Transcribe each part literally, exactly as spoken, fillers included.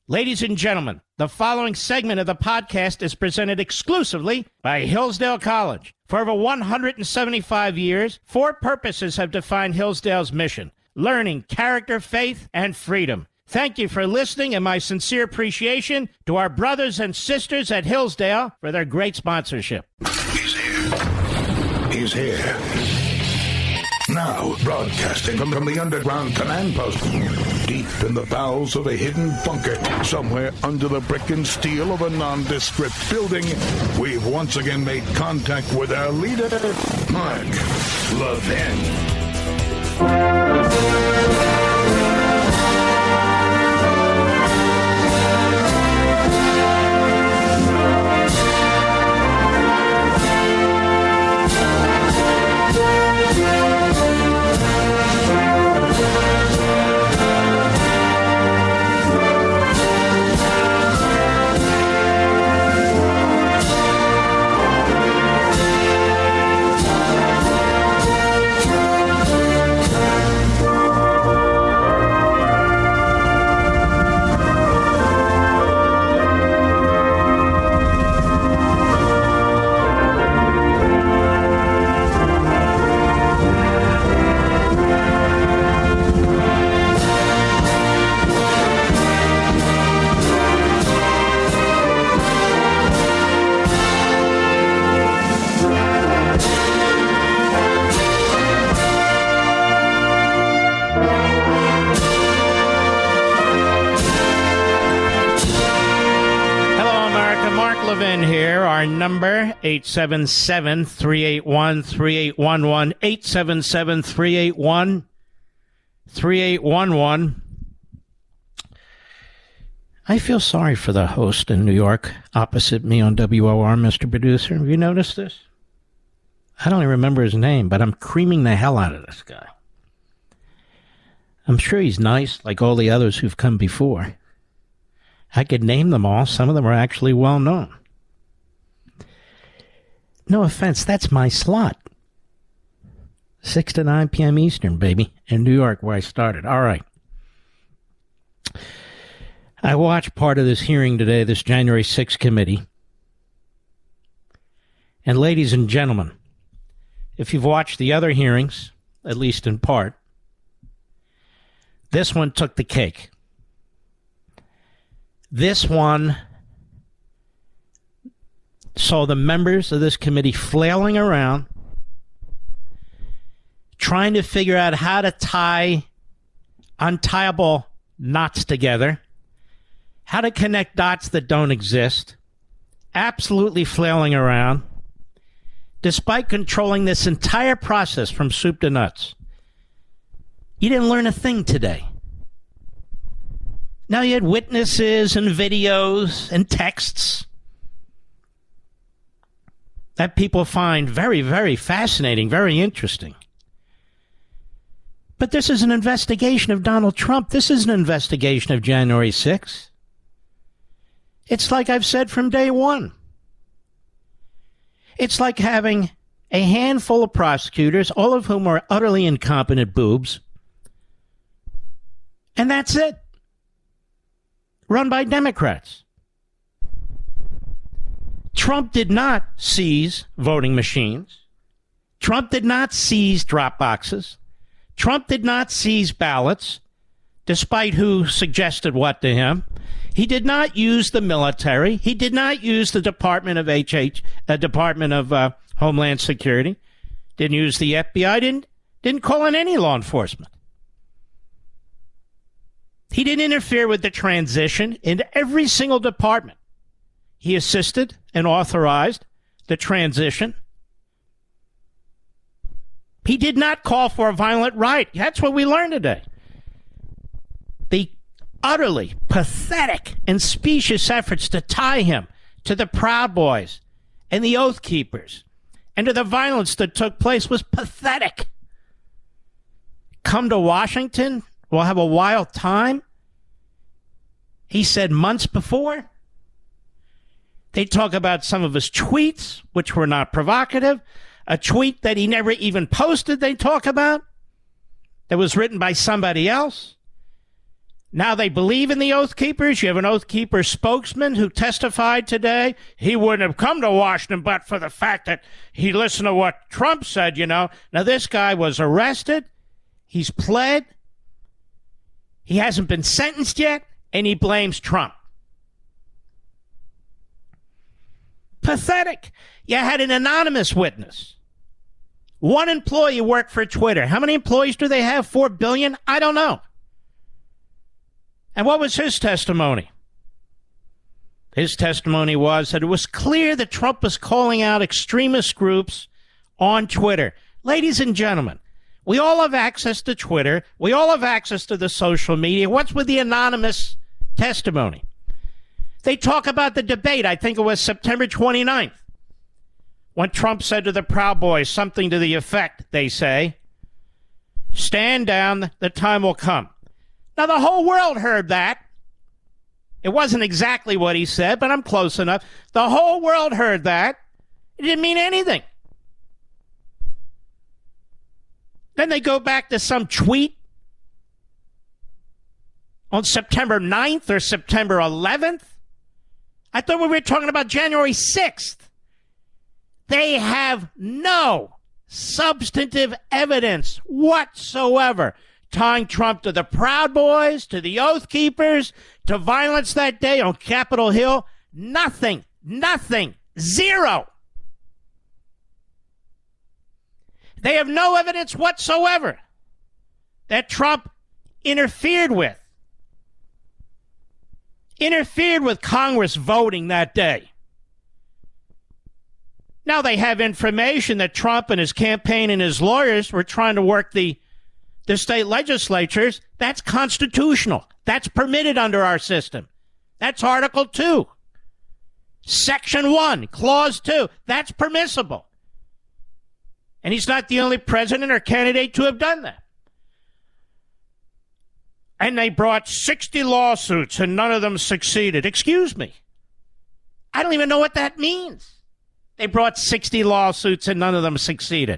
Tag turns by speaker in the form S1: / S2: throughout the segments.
S1: Ladies and gentlemen, the following segment of the podcast is presented exclusively by Hillsdale College. For over one hundred seventy-five years, four purposes have defined Hillsdale's mission: learning, character, faith, and freedom. Thank you for listening, and my sincere appreciation to our brothers and sisters at Hillsdale for their great sponsorship.
S2: He's here. He's here. Now, broadcasting from, from the underground command post, deep in the bowels of a hidden bunker, somewhere under the brick and steel of a nondescript building, we've once again made contact with our leader, Mark Levin.
S1: Number eight seven seven, three eight one, three eight one one, eight seven seven, three eight one, three eight one one. I feel sorry for the host in New York opposite me on W O R, Mister Producer. Have you noticed this? I don't even remember his name, but I'm creaming the hell out of this guy. I'm sure he's nice, like all the others who've come before. I could name them all. Some of them are actually well known. No offense, that's my slot. six to nine p.m. Eastern, baby, in New York, where I started. All right. I watched part of this hearing today, this January sixth committee. And ladies and gentlemen, if you've watched the other hearings, at least in part, this one took the cake. This one saw the members of this committee flailing around, trying to figure out how to tie untieable knots together, how to connect dots that don't exist, absolutely flailing around, despite controlling this entire process from soup to nuts. You didn't learn a thing today. Now you had witnesses and videos and texts that people find very, very fascinating, very interesting. But this is an investigation of Donald Trump. This is an investigation of January sixth. It's like I've said from day one. It's like having a handful of prosecutors, all of whom are utterly incompetent boobs, and that's it. Run by Democrats. Trump did not seize voting machines. Trump did not seize drop boxes. Trump did not seize ballots, despite who suggested what to him. He did not use the military. He did not use the Department of H H, uh, Department of uh, Homeland Security. Didn't use the F B I. Didn't didn't call in any law enforcement. He didn't interfere with the transition in every single department. He assisted and authorized the transition. He did not call for a violent riot. That's what we learned today. The utterly pathetic and specious efforts to tie him to the Proud Boys and the Oath Keepers and to the violence that took place was pathetic. Come to Washington, we'll have a wild time. He said months before. They talk about some of his tweets, which were not provocative. A tweet that he never even posted, they talk about, that was written by somebody else. Now they believe in the Oath Keepers. You have an Oath Keeper spokesman who testified today. He wouldn't have come to Washington but for the fact that he listened to what Trump said, you know. Now this guy was arrested. He's pled. He hasn't been sentenced yet, and he blames Trump. Pathetic. You had an anonymous witness. One employee worked for Twitter. How many employees do they have? Four billion? I don't know. And what was his testimony? His testimony was that it was clear that Trump was calling out extremist groups on Twitter. Ladies and gentlemen, we all have access to Twitter. We all have access to the social media. What's with the anonymous testimony? They talk about the debate. I think it was September twenty-ninth, when Trump said to the Proud Boys something to the effect, they say, stand down, the time will come. Now, the whole world heard that. It wasn't exactly what he said, but I'm close enough. The whole world heard that. It didn't mean anything. Then they go back to some tweet on September ninth or September eleventh. I thought we were talking about January sixth. They have no substantive evidence whatsoever tying Trump to the Proud Boys, to the Oath Keepers, to violence that day on Capitol Hill. Nothing. Nothing. Zero. They have no evidence whatsoever that Trump interfered with. Interfered with Congress voting that day. Now they have information that Trump and his campaign and his lawyers were trying to work the the state legislatures. That's constitutional. That's permitted under our system. That's Article two. Section one, Clause two. That's permissible. And he's not the only president or candidate to have done that. And they brought sixty lawsuits and none of them succeeded. Excuse me. I don't even know what that means. They brought sixty lawsuits and none of them succeeded.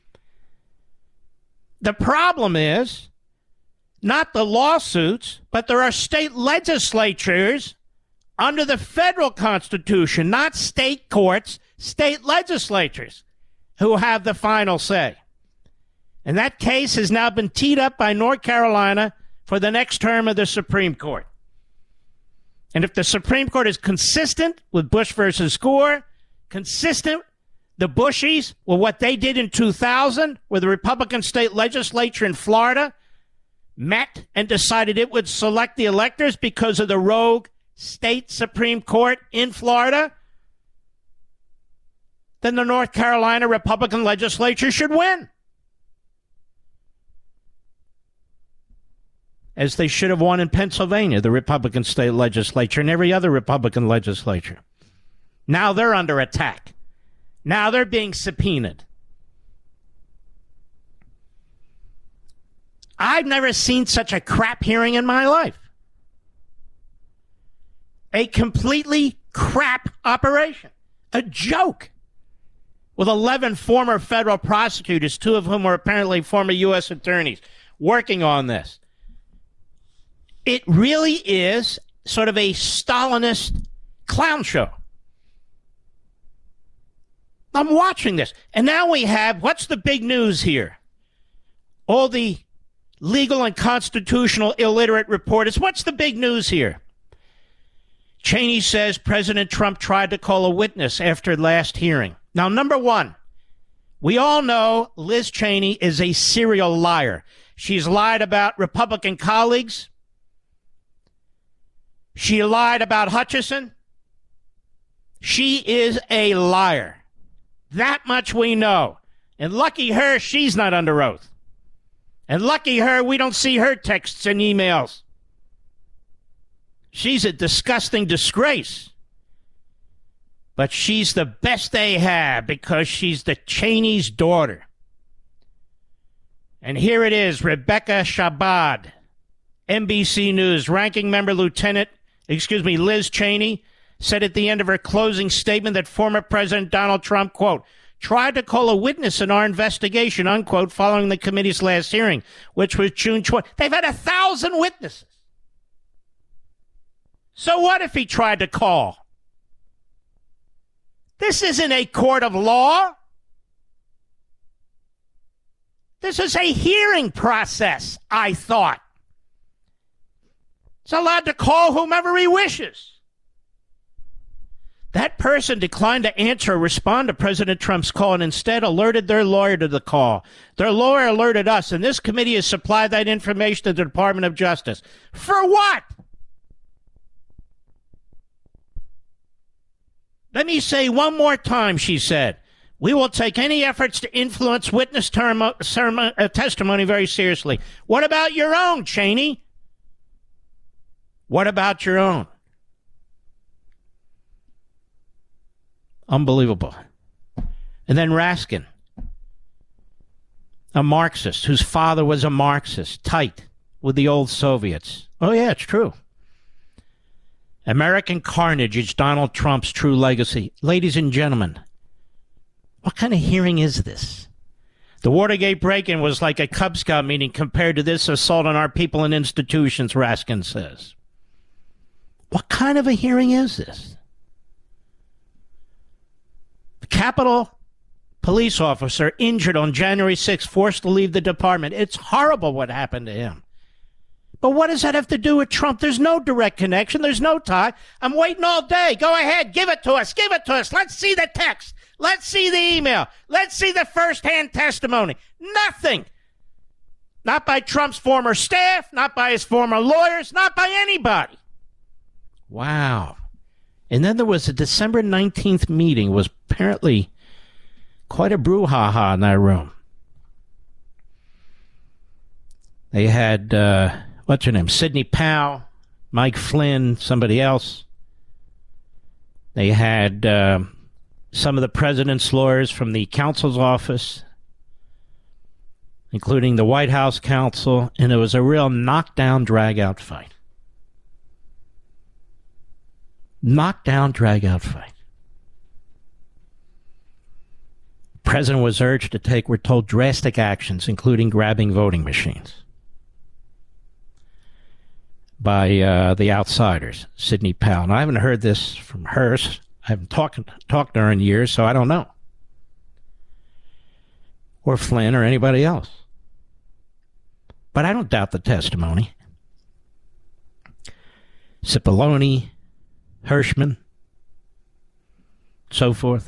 S1: The problem is not the lawsuits, but there are state legislatures under the federal Constitution, not state courts, state legislatures who have the final say. And that case has now been teed up by North Carolina for the next term of the Supreme Court. And if the Supreme Court is consistent with Bush versus Gore, consistent the Bushies with what they did in two thousand, where the Republican state legislature in Florida met and decided it would select the electors because of the rogue state Supreme Court in Florida, then the North Carolina Republican legislature should win. As they should have won in Pennsylvania, the Republican state legislature, and every other Republican legislature. Now they're under attack. Now they're being subpoenaed. I've never seen such a crap hearing in my life. A completely crap operation. A joke. With eleven former federal prosecutors, two of whom were apparently former U S attorneys, working on this. It really is sort of a Stalinist clown show. I'm watching this. And now we have, what's the big news here? All the legal and constitutional illiterate reporters. What's the big news here? Cheney says President Trump tried to call a witness after last hearing. Now, number one, we all know Liz Cheney is a serial liar. She's lied about Republican colleagues. She lied about Hutchison. She is a liar. That much we know. And lucky her, she's not under oath. And lucky her, we don't see her texts and emails. She's a disgusting disgrace. But she's the best they have because she's the Cheney's daughter. And here it is, Rebecca Shabbat, N B C News, ranking member Lieutenant, excuse me, Liz Cheney, said at the end of her closing statement that former President Donald Trump, quote, tried to call a witness in our investigation, unquote, following the committee's last hearing, which was June twentieth. They've had a thousand witnesses. So what if he tried to call? This isn't a court of law. This is a hearing process, I thought. He's allowed to call whomever he wishes. That person declined to answer or respond to President Trump's call and instead alerted their lawyer to the call. Their lawyer alerted us, and this committee has supplied that information to the Department of Justice. For what? Let me say one more time, she said. We will take any efforts to influence witness term, sermon, uh, testimony very seriously. What about your own, Cheney? What about your own? Unbelievable. And then Raskin, a Marxist whose father was a Marxist, tight with the old Soviets. Oh, yeah, it's true. American carnage is Donald Trump's true legacy. Ladies and gentlemen, what kind of hearing is this? The Watergate break-in was like a Cub Scout meeting compared to this assault on our people and institutions, Raskin says. What kind of a hearing is this? The Capitol police officer injured on January sixth, forced to leave the department. It's horrible what happened to him. But what does that have to do with Trump? There's no direct connection. There's no tie. I'm waiting all day. Go ahead. Give it to us. Give it to us. Let's see the text. Let's see the email. Let's see the firsthand testimony. Nothing. Not by Trump's former staff, not by his former lawyers, not by anybody. Wow. And then there was a December nineteenth meeting. It was apparently quite a brouhaha in that room. They had, uh, what's her name? Sidney Powell, Mike Flynn, somebody else. They had uh, some of the president's lawyers from the counsel's office, including the White House counsel, and it was a real knockdown, drag-out fight. Knockdown, drag-out fight. The president was urged to take, we're told, drastic actions, including grabbing voting machines by uh, the outsiders, Sidney Powell. And I haven't heard this from her. I haven't talked, talked to her in years, so I don't know. Or Flynn or anybody else. But I don't doubt the testimony. Cipollone, Hirschman, so forth.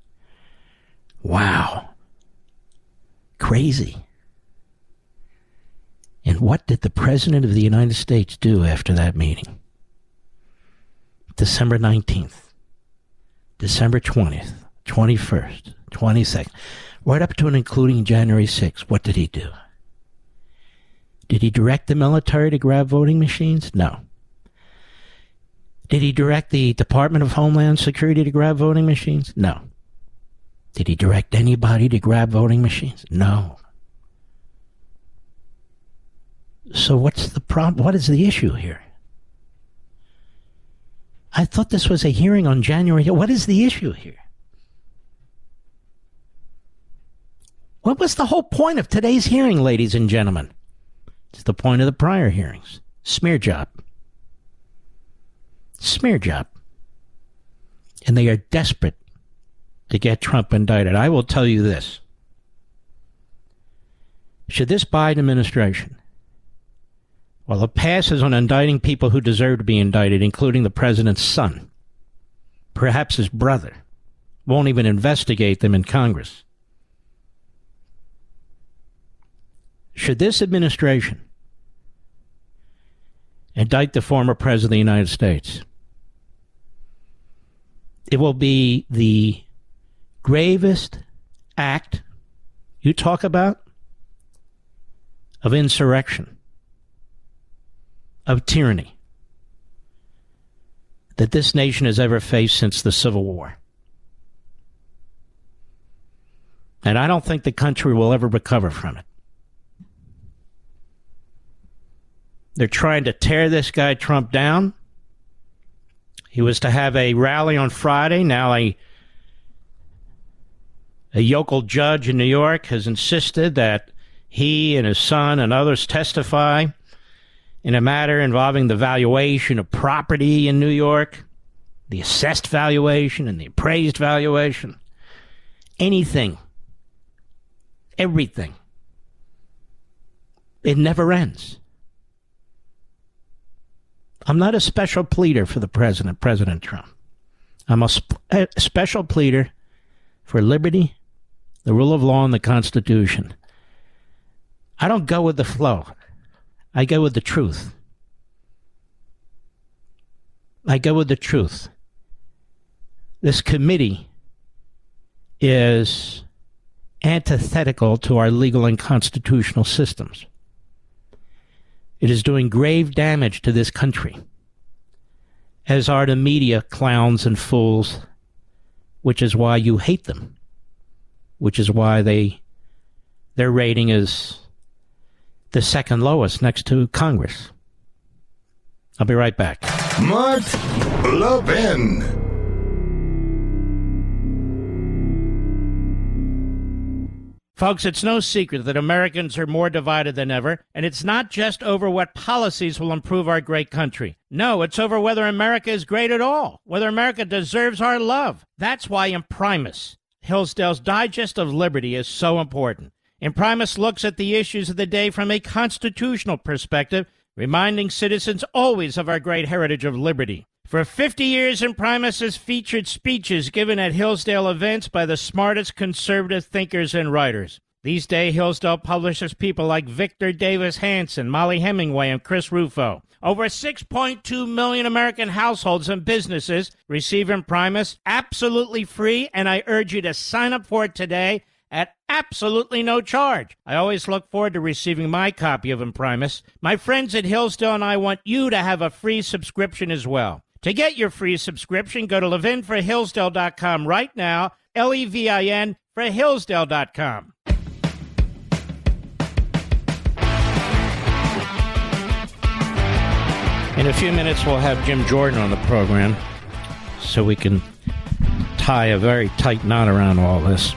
S1: Wow. Crazy. And what did the President of the United States do after that meeting? December nineteenth, December twentieth, twenty-first, twenty-second, right up to and including January sixth. What did he do? Did he direct the military to grab voting machines? No. Did he direct the Department of Homeland Security to grab voting machines? No. Did he direct anybody to grab voting machines? No. So what's the problem? What is the issue here? I thought this was a hearing on January. What is the issue here? What was the whole point of today's hearing, ladies and gentlemen? It's the point of the prior hearings. Smear job. Smear job. And they are desperate to get Trump indicted. I will tell you this. Should this Biden administration, well, it passes on indicting people who deserve to be indicted, including the president's son, perhaps his brother, won't even investigate them in Congress. Should this administration indict the former president of the United States, it will be the gravest act you talk about of insurrection, of tyranny, that this nation has ever faced since the Civil War. And I don't think the country will ever recover from it. They're trying to tear this guy Trump down. He was to have a rally on Friday. Now a, a yokel judge in New York has insisted that he and his son and others testify in a matter involving the valuation of property in New York, the assessed valuation and the appraised valuation, anything, everything, it never ends. I'm not a special pleader for the president, President Trump. I'm a, sp- a special pleader for liberty, the rule of law, and the Constitution. I don't go with the flow. I go with the truth. I go with the truth. This committee is antithetical to our legal and constitutional systems. It is doing grave damage to this country, as are the media clowns and fools, which is why you hate them, which is why they their rating is the second lowest next to Congress. I'll be right back.
S2: Mark Levin.
S1: Folks, it's no secret that Americans are more divided than ever, and it's not just over what policies will improve our great country. No, it's over whether America is great at all, whether America deserves our love. That's why Imprimis, Hillsdale's Digest of Liberty, is so important. Imprimis looks at the issues of the day from a constitutional perspective, reminding citizens always of our great heritage of liberty. For fifty years, Imprimis has featured speeches given at Hillsdale events by the smartest conservative thinkers and writers. These days, Hillsdale publishes people like Victor Davis Hanson, Molly Hemingway, and Chris Rufo. Over six point two million American households and businesses receive Imprimis absolutely free, and I urge you to sign up for it today at absolutely no charge. I always look forward to receiving my copy of Imprimis. My friends at Hillsdale and I want you to have a free subscription as well. To get your free subscription, go to levin for hillsdale dot com right now, L E V I N for hillsdale dot com. In a few minutes, we'll have Jim Jordan on the program so we can tie a very tight knot around all this.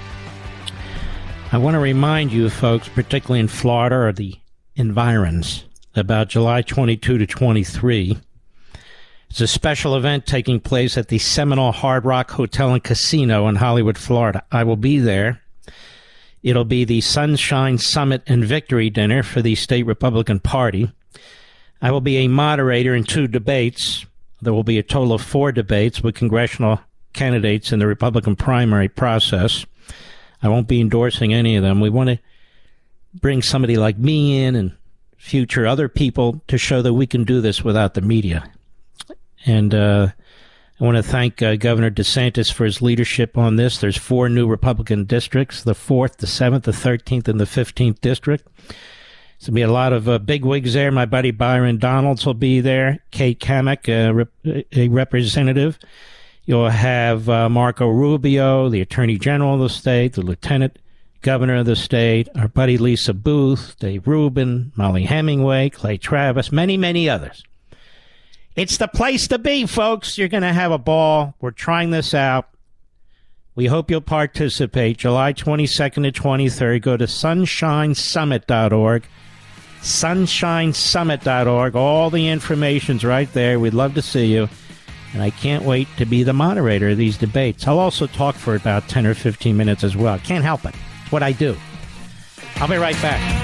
S1: I want to remind you folks, particularly in Florida or the environs, about July twenty-second to twenty-third. It's a special event taking place at the Seminole Hard Rock Hotel and Casino in Hollywood, Florida. I will be there. It'll be the Sunshine Summit and Victory Dinner for the State Republican Party. I will be a moderator in two debates. There will be a total of four debates with congressional candidates in the Republican primary process. I won't be endorsing any of them. We want to bring somebody like me in and future other people to show that we can do this without the media. And uh, I want to thank uh, Governor DeSantis for his leadership on this. There's four new Republican districts, the fourth, the seventh, the thirteenth, and the fifteenth district. There's going to be a lot of uh, bigwigs there. My buddy Byron Donalds will be there. Kate Kamek, uh, rep- a representative. You'll have uh, Marco Rubio, the Attorney General of the state, the Lieutenant Governor of the state, our buddy Lisa Booth, Dave Rubin, Molly Hemingway, Clay Travis, many, many others. It's the place to be, folks. You're going to have a ball. We're trying this out. We hope you'll participate. July twenty-second to twenty-third. Go to sunshine summit dot org. sunshine summit dot org. All the information's right there. We'd love to see you. And I can't wait to be the moderator of these debates. I'll also talk for about ten or fifteen minutes as well. Can't help it. It's what I do. I'll be right back.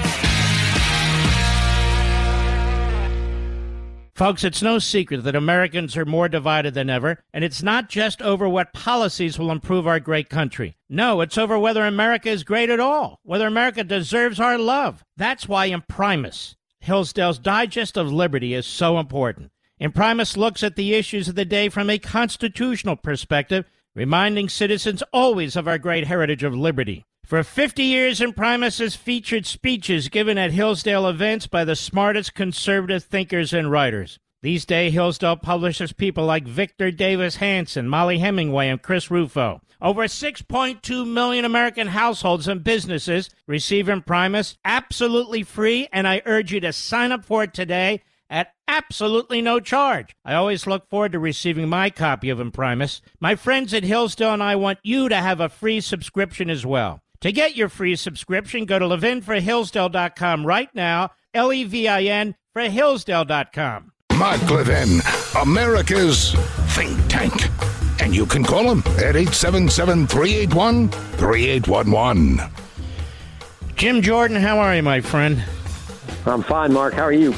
S1: Folks, it's no secret that Americans are more divided than ever, and it's not just over what policies will improve our great country. No, it's over whether America is great at all, whether America deserves our love. That's why Imprimis, Hillsdale's Digest of Liberty, is so important. Imprimis looks at the issues of the day from a constitutional perspective, reminding citizens always of our great heritage of liberty. For fifty years, Imprimis has featured speeches given at Hillsdale events by the smartest conservative thinkers and writers. These days, Hillsdale publishes people like Victor Davis Hanson, Molly Hemingway, and Chris Rufo. Over six point two million American households and businesses receive Imprimis absolutely free, and I urge you to sign up for it today at absolutely no charge. I always look forward to receiving my copy of Imprimis. My friends at Hillsdale and I want you to have a free subscription as well. To get your free subscription, go to levin for hillsdale dot com right now, L E V I N for Hillsdale dot com.
S2: Mark Levin, America's think tank. And you can call him at eight seven seven, three eight one, three eight one one.
S1: Jim Jordan, how are you, my friend?
S3: I'm fine, Mark. How are you?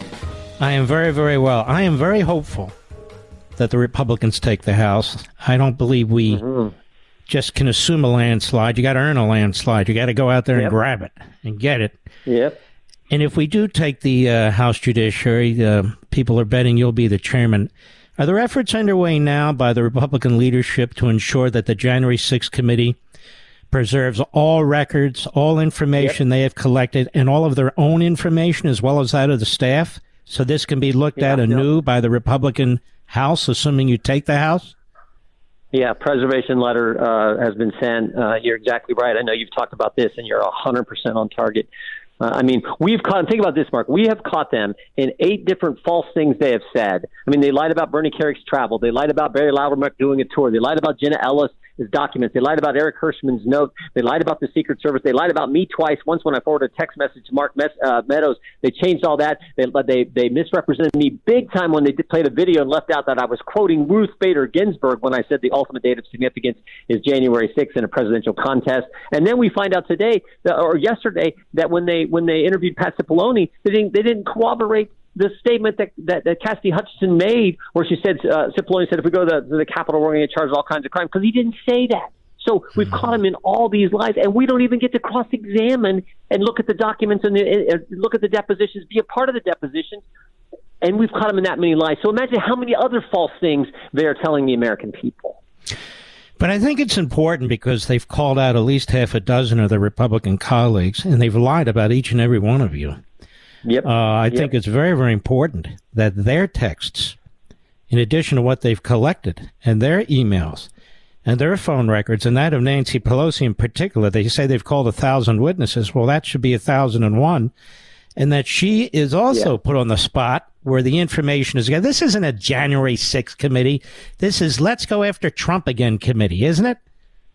S1: I am very, very well. I am very hopeful that the Republicans take the House. I don't believe we mm-hmm. just can assume a landslide. You got to earn a landslide. You got to go out there yep. and grab it and get it.
S3: Yep.
S1: And if we do take the uh, House Judiciary, uh, people are betting you'll be the chairman. Are there efforts underway now by the Republican leadership to ensure that the January sixth committee preserves all records, all information yep. they have collected, and all of their own information as well as that of the staff? So this can be looked yeah, at anew yep. by the Republican House, assuming you take the House?
S3: Yeah, preservation letter uh, has been sent. Uh, you're exactly right. I know you've talked about this, and you're one hundred percent on target. Uh, I mean, we've caught, think about this, Mark. We have caught them in eight different false things they have said. I mean, they lied about Bernie Kerrick's travel. They lied about Barry Loudermilk doing a tour. They lied about Jenna Ellis' documents. They lied about Eric Hirschman's note. They lied about the Secret Service. They lied about me twice. Once when I forwarded a text message to Mark Mes- uh, Meadows, they changed all that. They, they they misrepresented me big time when they did, played a video and left out that I was quoting Ruth Bader Ginsburg when I said the ultimate date of significance is January sixth in a presidential contest. And then we find out today, that, or yesterday, that when they when they interviewed Pat Cipollone, they didn't, they didn't corroborate the statement that, that, that Cassidy Hutchinson made, where she said, uh, Cipollone said, if we go to the, to the Capitol, we're going to get charged with all kinds of crime, because he didn't say that. So we've mm-hmm. caught him in all these lies, and we don't even get to cross-examine and look at the documents and, the, and look at the depositions, be a part of the depositions, and we've caught him in that many lies. So imagine how many other false things they are telling the American people.
S1: But I think it's important because they've called out at least half a dozen of their Republican colleagues, and they've lied about each and every one of you.
S3: Yep.
S1: Uh, I
S3: yep.
S1: think it's very, very important that their texts, in addition to what they've collected, and their emails, and their phone records, and that of Nancy Pelosi in particular, they say they've called a thousand witnesses. Well, that should be a thousand and one. And that she is also yeah. put on the spot where the information is. This isn't a January sixth committee. This is let's go after Trump again committee, isn't it?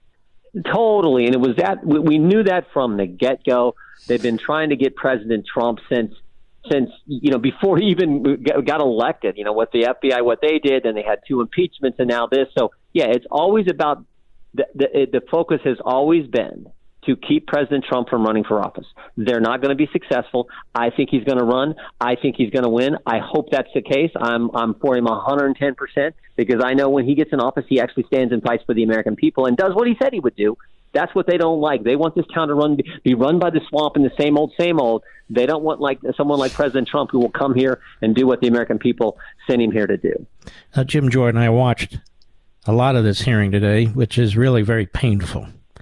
S3: Totally. And it was that we knew that from the get-go. They've been trying to get President Trump since, since you know, before he even got elected, you know, with the F B I, what they did, and they had two impeachments and now this. So, yeah, it's always about the, the, the focus has always been to keep President Trump from running for office. They're not going to be successful. I think he's going to run. I think he's going to win. I hope that's the case. I'm I'm for him one hundred ten percent because I know when he gets in office, he actually stands and fights for the American people and does what he said he would do. That's what they don't like. They want this town to run, be run by the swamp and the same old, same old. They don't want like someone like President Trump who will come here and do what the American people sent him here to do.
S1: Uh, Jim Jordan, I watched a lot of this hearing today, which is really very painful.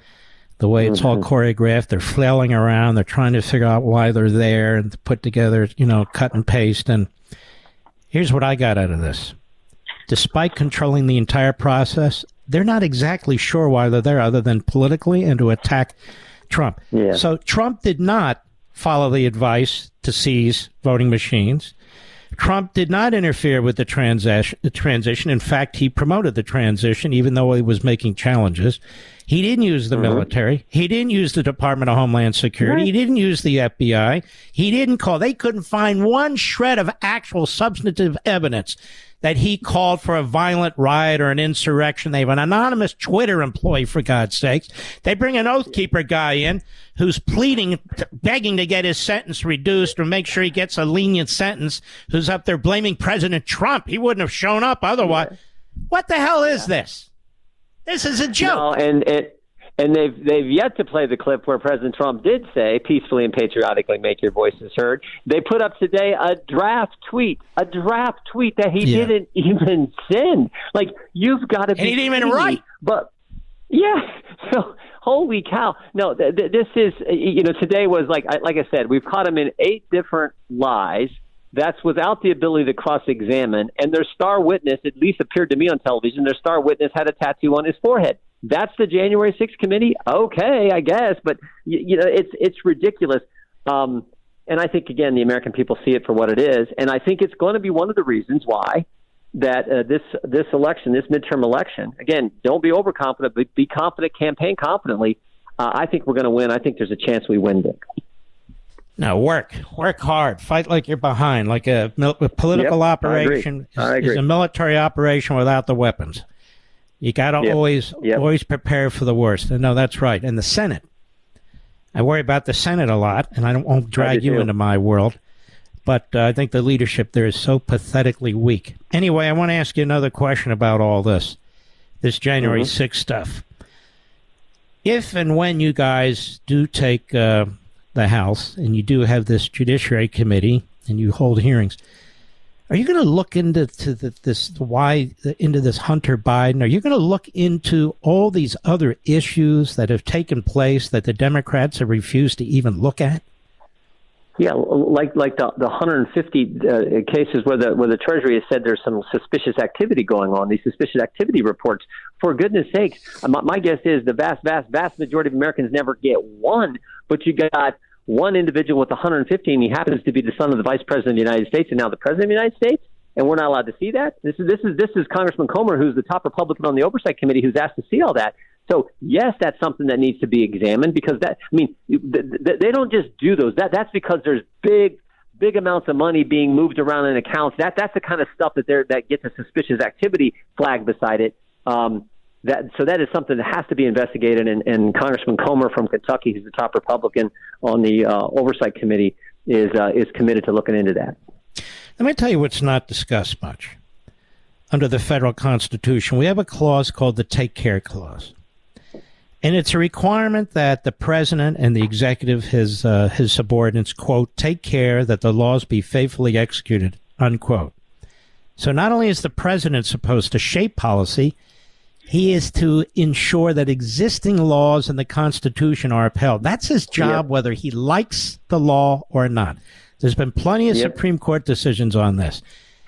S1: The way it's all choreographed, they're flailing around, they're trying to figure out why they're there and put together, you know, cut and paste. And here's what I got out of this. Despite controlling the entire process, they're not exactly sure why they're there other than politically and to attack Trump.
S3: Yeah.
S1: So Trump did not follow the advice to seize voting machines. Trump did not interfere with the transition. The transition. In fact, he promoted the transition, even though he was making challenges. He didn't use the mm-hmm. military. He didn't use the Department of Homeland Security. Right. He didn't use the F B I. He didn't call. They couldn't find one shred of actual substantive evidence that he called for a violent riot or an insurrection. They have an anonymous Twitter employee, for God's sakes. They bring an Oath Keeper guy in who's pleading, begging to get his sentence reduced or make sure he gets a lenient sentence, who's up there blaming President Trump. He wouldn't have shown up otherwise. Yeah. What the hell is yeah. this? This is a joke.
S3: No, and it, and they've they've yet to play the clip where President Trump did say, peacefully and patriotically make your voices heard. They put up today a draft tweet, a draft tweet that he yeah. didn't even send. Like, you've got to be.
S1: And he didn't even write.
S3: But, yeah, so holy cow. No, th- th- this is, you know, today was, like like I said, we've caught him in eight different lies. That's without the ability to cross-examine. And their star witness, at least appeared to me on television, their star witness had a tattoo on his forehead. That's the January sixth committee? Okay, I guess. But, you, you know, it's it's ridiculous. Um, and I think, again, the American people see it for what it is. And I think it's going to be one of the reasons why that uh, this this election, this midterm election, again, don't be overconfident, but be confident, campaign confidently. Uh, I think we're going to win. I think there's a chance we win big.
S1: No, work. Work hard. Fight like you're behind. Like a, mil- a political
S3: yep,
S1: operation
S3: I agree. I agree.
S1: Is, is a military operation without the weapons. You got to yep. always yep. always prepare for the worst. And no, that's right. And the Senate. I worry about the Senate a lot, and I don't won't drag you too. into my world. But uh, I think the leadership there is so pathetically weak. Anyway, I want to ask you another question about all this, this January mm-hmm. sixth stuff. If and when you guys do take uh, the House and you do have this Judiciary Committee and you hold hearings, are you going to look into to the, this why into this Hunter Biden? Are you going to look into all these other issues that have taken place that the Democrats have refused to even look at?
S3: Yeah, like like the the one hundred fifty uh, cases where the where the Treasury has said there's some suspicious activity going on. These suspicious activity reports. For goodness sakes, my, my guess is the vast, vast, vast majority of Americans never get one. But you got one individual with one hundred fifty, and he happens to be the son of the Vice President of the United States and now the President of the United States, and we're not allowed to see that. This is this is this is Congressman Comer, who's the top Republican on the Oversight Committee, who's asked to see all that. So yes, that's something that needs to be examined because that I mean they don't just do those. That that's because there's big big amounts of money being moved around in accounts. That that's the kind of stuff that there that gets a suspicious activity flag beside it. Um, That, so that is something that has to be investigated, and, and Congressman Comer from Kentucky, who's the top Republican on the uh, Oversight Committee, is uh, is committed to looking into that.
S1: Let me tell you what's not discussed much. Under the federal Constitution, we have a clause called the Take Care Clause. And it's a requirement that the president and the executive, his, uh, his subordinates, quote, take care that the laws be faithfully executed, unquote. So not only is the president supposed to shape policy, he is to ensure that existing laws and the Constitution are upheld. That's his job, yep. whether he likes the law or not. There's been plenty of yep. Supreme Court decisions on this.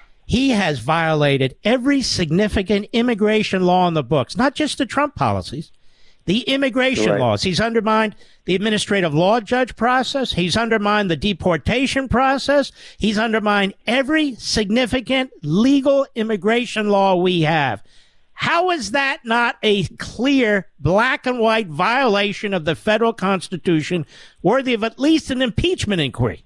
S1: He has violated every significant immigration law in the books, not just the Trump policies, the immigration right. laws. He's undermined the administrative law judge process. He's undermined the deportation process. He's undermined every significant legal immigration law we have. How is that not a clear black and white violation of the federal Constitution worthy of at least an impeachment inquiry?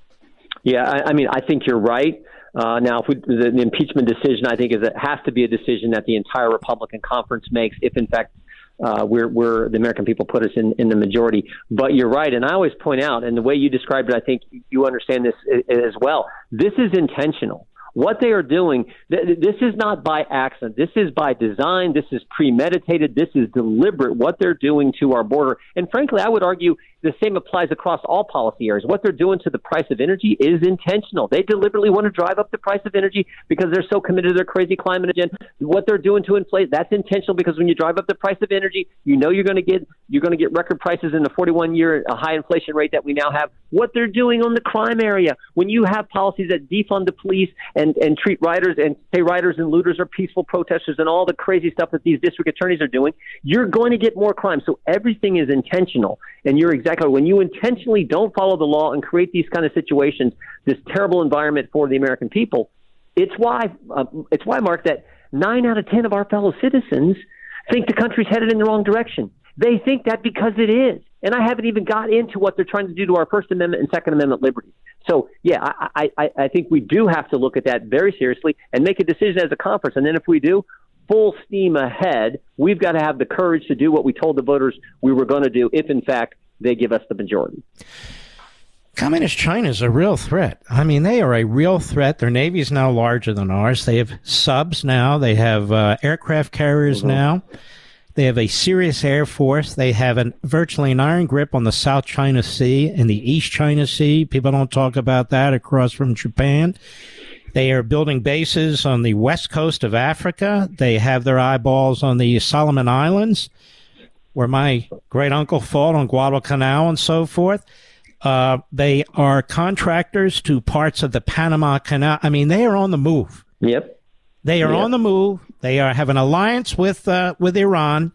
S3: Yeah, I, I mean, I think you're right. Uh, now, if we, the, the impeachment decision, I think, is it has to be a decision that the entire Republican conference makes if, in fact, uh, we're, we're the American people put us in, in the majority. But you're right, and I always point out, and the way you described it, I think you understand this as well. This is intentional. What they are doing, th- this is not by accident. This is by design. This is premeditated. This is deliberate, what they're doing to our border. And frankly, I would argue the same applies across all policy areas. What they're doing to the price of energy is intentional. They deliberately want to drive up the price of energy because they're so committed to their crazy climate agenda. What they're doing to inflate, that's intentional because when you drive up the price of energy, you know you're going to get you're going to get record prices in the forty-one year high inflation rate that we now have. What they're doing on the crime area, when you have policies that defund the police and, and treat rioters and say rioters and looters are peaceful protesters and all the crazy stuff that these district attorneys are doing, you're going to get more crime. So everything is intentional. And you're exactly right. When you intentionally don't follow the law and create these kind of situations, this terrible environment for the American people, it's why, uh, it's why, Mark, that nine out of ten of our fellow citizens think the country's headed in the wrong direction. They think that because it is. And I haven't even got into what they're trying to do to our First Amendment and Second Amendment liberties. So, yeah, I, I, I think we do have to look at that very seriously and make a decision as a conference. And then if we do, full steam ahead, we've got to have the courage to do what we told the voters we were going to do if, in fact, they give us the majority.
S1: Communist China is a real threat. I mean, they are a real threat. Their Navy is now larger than ours. They have subs now. They have uh, aircraft carriers mm-hmm. now. They have a serious air force. They have an, virtually an iron grip on the South China Sea and the East China Sea. People don't talk about that across from Japan. They are building bases on the west coast of Africa. They have their eyeballs on the Solomon Islands, where my great-uncle fought on Guadalcanal and so forth. Uh, they are contractors to parts of the Panama Canal. I mean, they are on the move.
S3: Yep.
S1: They are
S3: yep.
S1: on the move. They are have an alliance with uh, with Iran.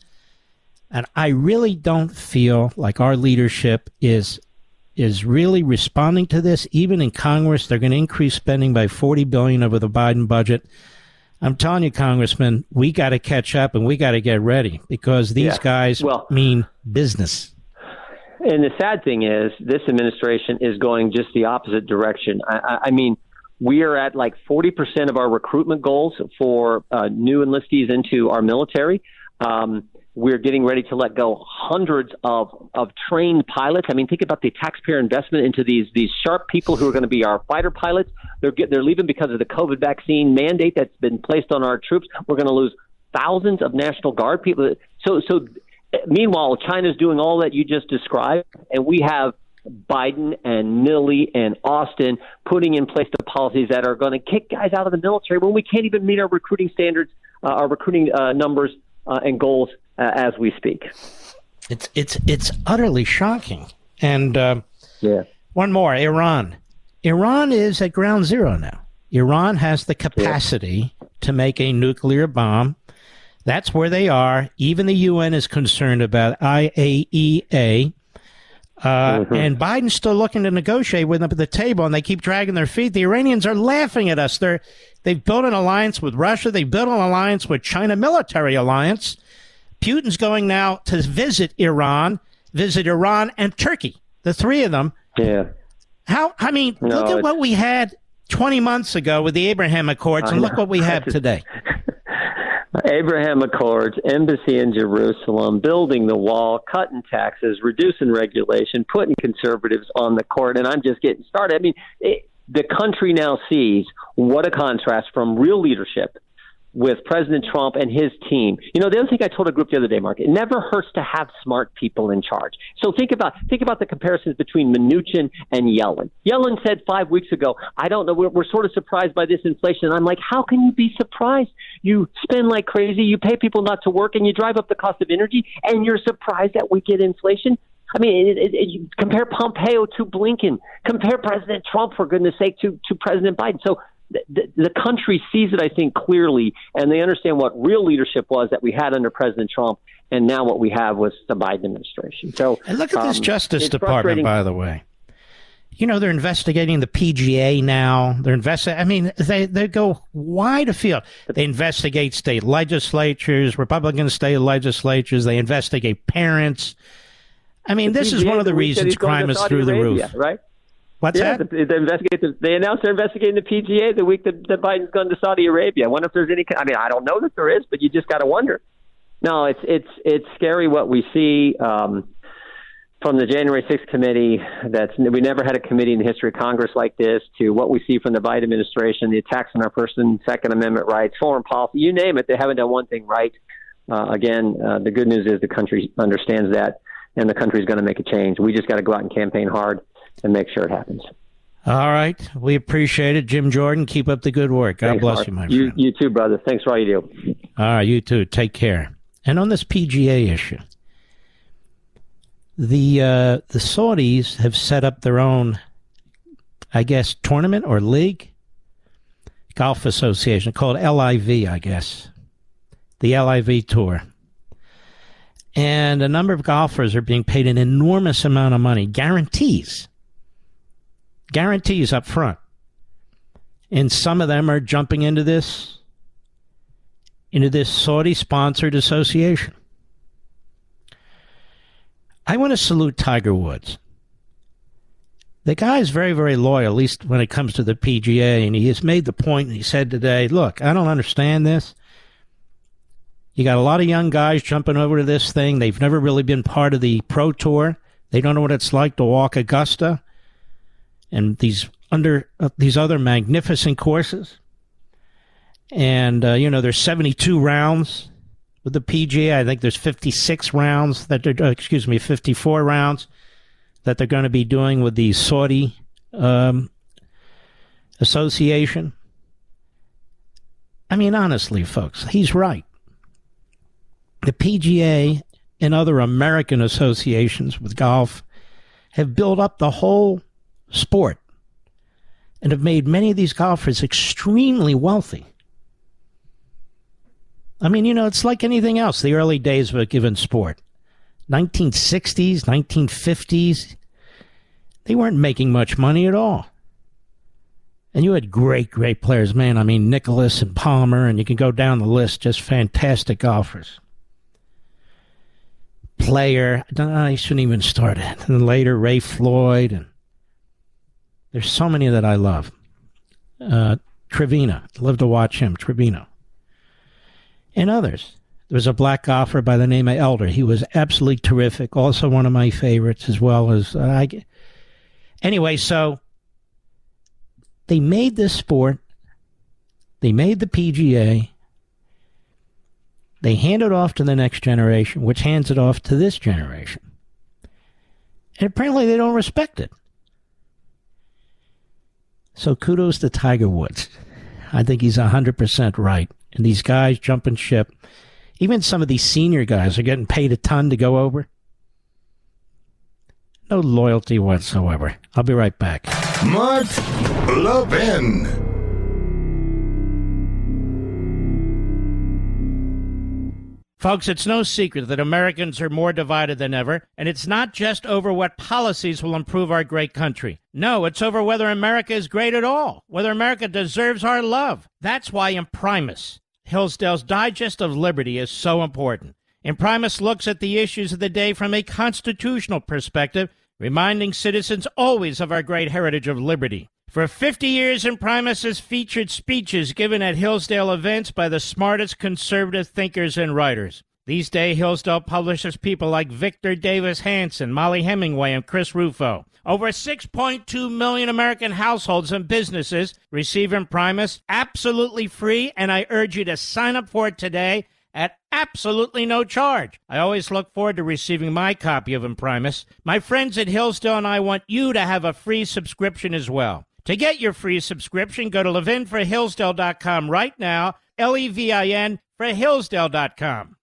S1: And I really don't feel like our leadership is is really responding to this. Even in Congress, they're going to increase spending by forty billion dollars over the Biden budget. I'm telling you, Congressman, we got to catch up and we got to get ready because these yeah. guys
S3: well,
S1: mean business.
S3: And the sad thing is, this administration is going just the opposite direction. I, I mean, we are at like forty percent of our recruitment goals for uh, new enlistees into our military. Um, we're getting ready to let go hundreds of, of trained pilots. I mean, think about the taxpayer investment into these these sharp people who are going to be our fighter pilots. They're get, they're leaving because of the COVID vaccine mandate that's been placed on our troops. We're going to lose thousands of National Guard people. So, so meanwhile, China's doing all that you just described, and we have Biden and Milley and Austin putting in place the policies that are going to kick guys out of the military when we can't even meet our recruiting standards, uh, our recruiting uh, numbers uh, and goals uh, as we speak.
S1: It's it's it's utterly shocking. And uh,
S3: yeah,
S1: one more, Iran. Iran is at ground zero now. Iran has the capacity yeah. to make a nuclear bomb. That's where they are. Even the U N is concerned about I A E A. Uh, mm-hmm. And Biden's still looking to negotiate with them at the table, and they keep dragging their feet. The Iranians are laughing at us. They're, they've built an alliance with Russia. They've built an alliance with China, military alliance. Putin's going now to visit Iran, visit Iran and Turkey, the three of them.
S3: Yeah.
S1: How? I mean,
S3: no,
S1: look at
S3: it's...
S1: what we had twenty months ago with the Abraham Accords, and look what we have today.
S3: Abraham Accords, embassy in Jerusalem, building the wall, cutting taxes, reducing regulation, putting conservatives on the court, and I'm just getting started. I mean, it, the country now sees what a contrast from real leadership with President Trump and his team. You know, the other thing I told a group the other day, Mark, it never hurts to have smart people in charge. So think about think about the comparisons between Mnuchin and Yellen. Yellen said five weeks ago, I don't know, we're, we're sort of surprised by this inflation. I'm like, how can you be surprised? You spend like crazy, you pay people not to work, and you drive up the cost of energy, and you're surprised that we get inflation? I mean, it, it, it, you compare Pompeo to Blinken. Compare President Trump, for goodness sake, to, to President Biden. So The, the country sees it, I think, clearly, and they understand what real leadership was that we had under President Trump, and now what we have was the Biden administration. So,
S1: and look at
S3: um,
S1: this Justice Department, by the way. You know, they're investigating the P G A now. They're investigating. I mean, they, they go wide afield. They investigate state legislatures, Republican state legislatures. They investigate parents. I mean,
S3: the
S1: this
S3: P G A,
S1: is one of the reasons crime is through the roof.
S3: Right?
S1: What's
S3: yeah,
S1: that?
S3: The, the investigate the, they announced they're investigating the P G A the week that, that Biden's gone to Saudi Arabia. I wonder if there's any. I mean, I don't know that there is, but you just got to wonder. No, it's it's it's scary what we see um, from the January sixth committee. That's we never had a committee in the history of Congress like this. To what we see from the Biden administration, the attacks on our First and Second Amendment rights, foreign policy, you name it. They haven't done one thing right. Uh, again, uh, the good news is the country understands that, and the country's going to make a change. We just got to go out and campaign hard and make sure it happens.
S1: All right. We appreciate it. Jim Jordan, keep up the good work. God
S3: Thanks,
S1: bless
S3: Mark.
S1: you, my
S3: you,
S1: friend.
S3: You too, brother. Thanks for all you do.
S1: All right, you too. Take care. And on this P G A issue, the uh, the Saudis have set up their own, I guess, tournament or league, golf association called L I V, I guess, the L I V Tour. And a number of golfers are being paid an enormous amount of money, guarantees. Guarantees up front. And some of them are jumping into this, into this Saudi-sponsored association. I want to salute Tiger Woods. The guy is very, very loyal, at least when it comes to the P G A, and he has made the point, and he said today, look, I don't understand this. You got a lot of young guys jumping over to this thing. They've never really been part of the Pro Tour. They don't know what it's like to walk Augusta and these under uh, these other magnificent courses. And, uh, you know, there's seventy-two rounds with the P G A. I think there's fifty-six rounds that they're, uh, excuse me, fifty-four rounds that they're going to be doing with the Saudi um, association. I mean, honestly, folks, he's right. The P G A and other American associations with golf have built up the whole sport and have made many of these golfers extremely wealthy. I mean, you know, it's like anything else, the early days of a given sport. nineteen sixties, nineteen fifties, they weren't making much money at all. And you had great, great players, man. I mean, Nicklaus and Palmer, and you can go down the list, just fantastic golfers. player. I shouldn't even start it. And later, Ray Floyd. And there's so many that I love. Uh, Trevino. Love to watch him. Trevino. And others. There was a black golfer by the name of Elder. He was absolutely terrific. Also one of my favorites, as well as... Uh, I, anyway, so they made this sport. They made the P G A. They hand it off to the next generation, which hands it off to this generation. And apparently they don't respect it. So kudos to Tiger Woods. I think he's one hundred percent right. And these guys jumping ship, even some of these senior guys are getting paid a ton to go over. No loyalty whatsoever. I'll be right back.
S2: Mark Levin.
S1: Folks, it's no secret that Americans are more divided than ever, and it's not just over what policies will improve our great country. No, it's over whether America is great at all, whether America deserves our love. That's why Imprimis, Hillsdale's Digest of Liberty, is so important. Imprimis looks at the issues of the day from a constitutional perspective, reminding citizens always of our great heritage of liberty. For fifty years, Imprimis has featured speeches given at Hillsdale events by the smartest conservative thinkers and writers. These days, Hillsdale publishes people like Victor Davis Hanson, Molly Hemingway, and Chris Rufo. Over six point two million American households and businesses receive Imprimis absolutely free, and I urge you to sign up for it today at absolutely no charge. I always look forward to receiving my copy of Imprimis. My friends at Hillsdale and I want you to have a free subscription as well. To get your free subscription, go to levin for hillsdale dot com right now, L E V I N for hillsdale dot com.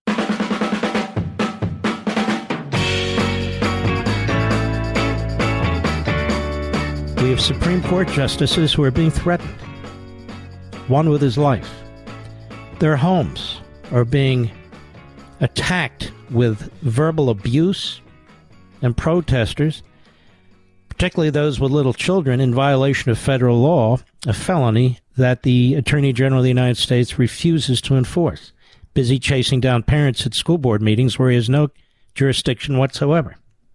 S1: We have Supreme Court justices who are being threatened, one with his life. Their homes are being attacked with verbal abuse, and protesters, particularly those with little children, in violation of federal law, a felony that the Attorney General of the United States refuses to enforce, busy chasing down parents at school board meetings where he has no jurisdiction whatsoever.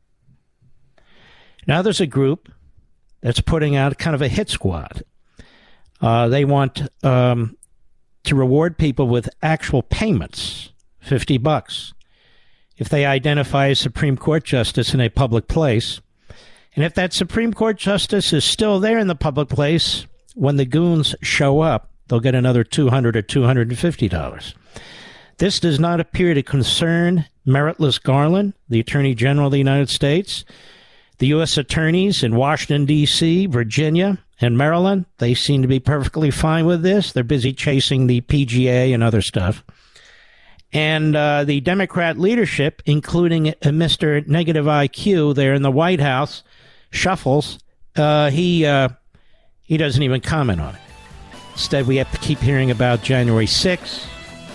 S1: Now there's a group that's putting out kind of a hit squad. Uh, they want um, to reward people with actual payments, fifty bucks, if they identify a Supreme Court justice in a public place. And if that Supreme Court justice is still there in the public place, when the goons show up, they'll get another two hundred dollars or two hundred fifty dollars. This does not appear to concern Meritless Garland, the Attorney General of the United States. The U S attorneys in Washington, D C, Virginia, and Maryland, they seem to be perfectly fine with this. They're busy chasing the P G A and other stuff. And uh, the Democrat leadership, including uh, Mister Negative I Q there in the White House, Shuffles, uh, he uh, he doesn't even comment on it. Instead, we have to keep hearing about January sixth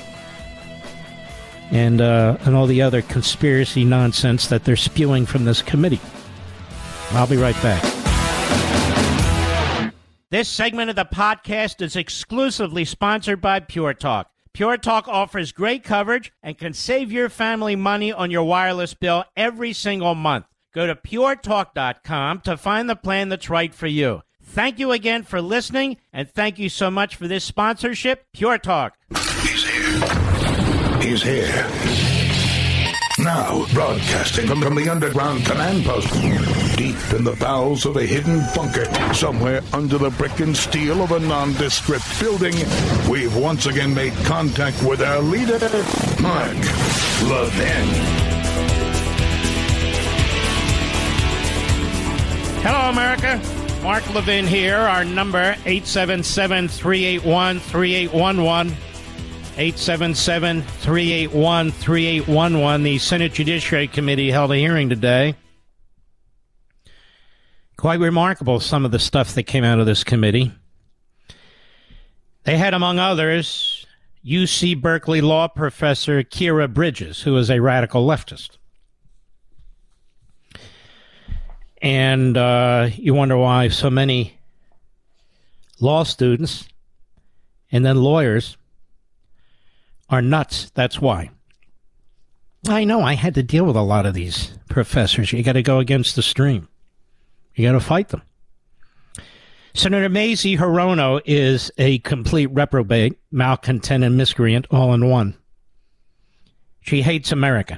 S1: and uh, and all the other conspiracy nonsense that they're spewing from this committee. I'll be right back. This segment of the podcast is exclusively sponsored by Pure Talk. Pure Talk offers great coverage and can save your family money on your wireless bill every single month. Go to pure talk dot com to find the plan that's right for you. Thank you again for listening, and thank you so much for this sponsorship, Pure Talk.
S2: He's here. He's here. Now, broadcasting from, from the underground command post, deep in the bowels of a hidden bunker, somewhere under the brick and steel of a nondescript building, we've once again made contact with our leader, Mark Levin.
S1: Hello, America. Mark Levin here. Our number, eight seven seven, three eight one, three eight one one. eight seven seven, three eight one, three eight one one. The Senate Judiciary Committee held a hearing today. Quite remarkable, some of the stuff that came out of this committee. They had, among others, U C Berkeley law professor Kira Bridges, who is a radical leftist. And uh, you wonder why so many law students and then lawyers are nuts. That's why. I know. I had to deal with a lot of these professors. You got to go against the stream. You got to fight them. Senator Mazie Hirono is a complete reprobate, malcontent, and miscreant all in one. She hates America.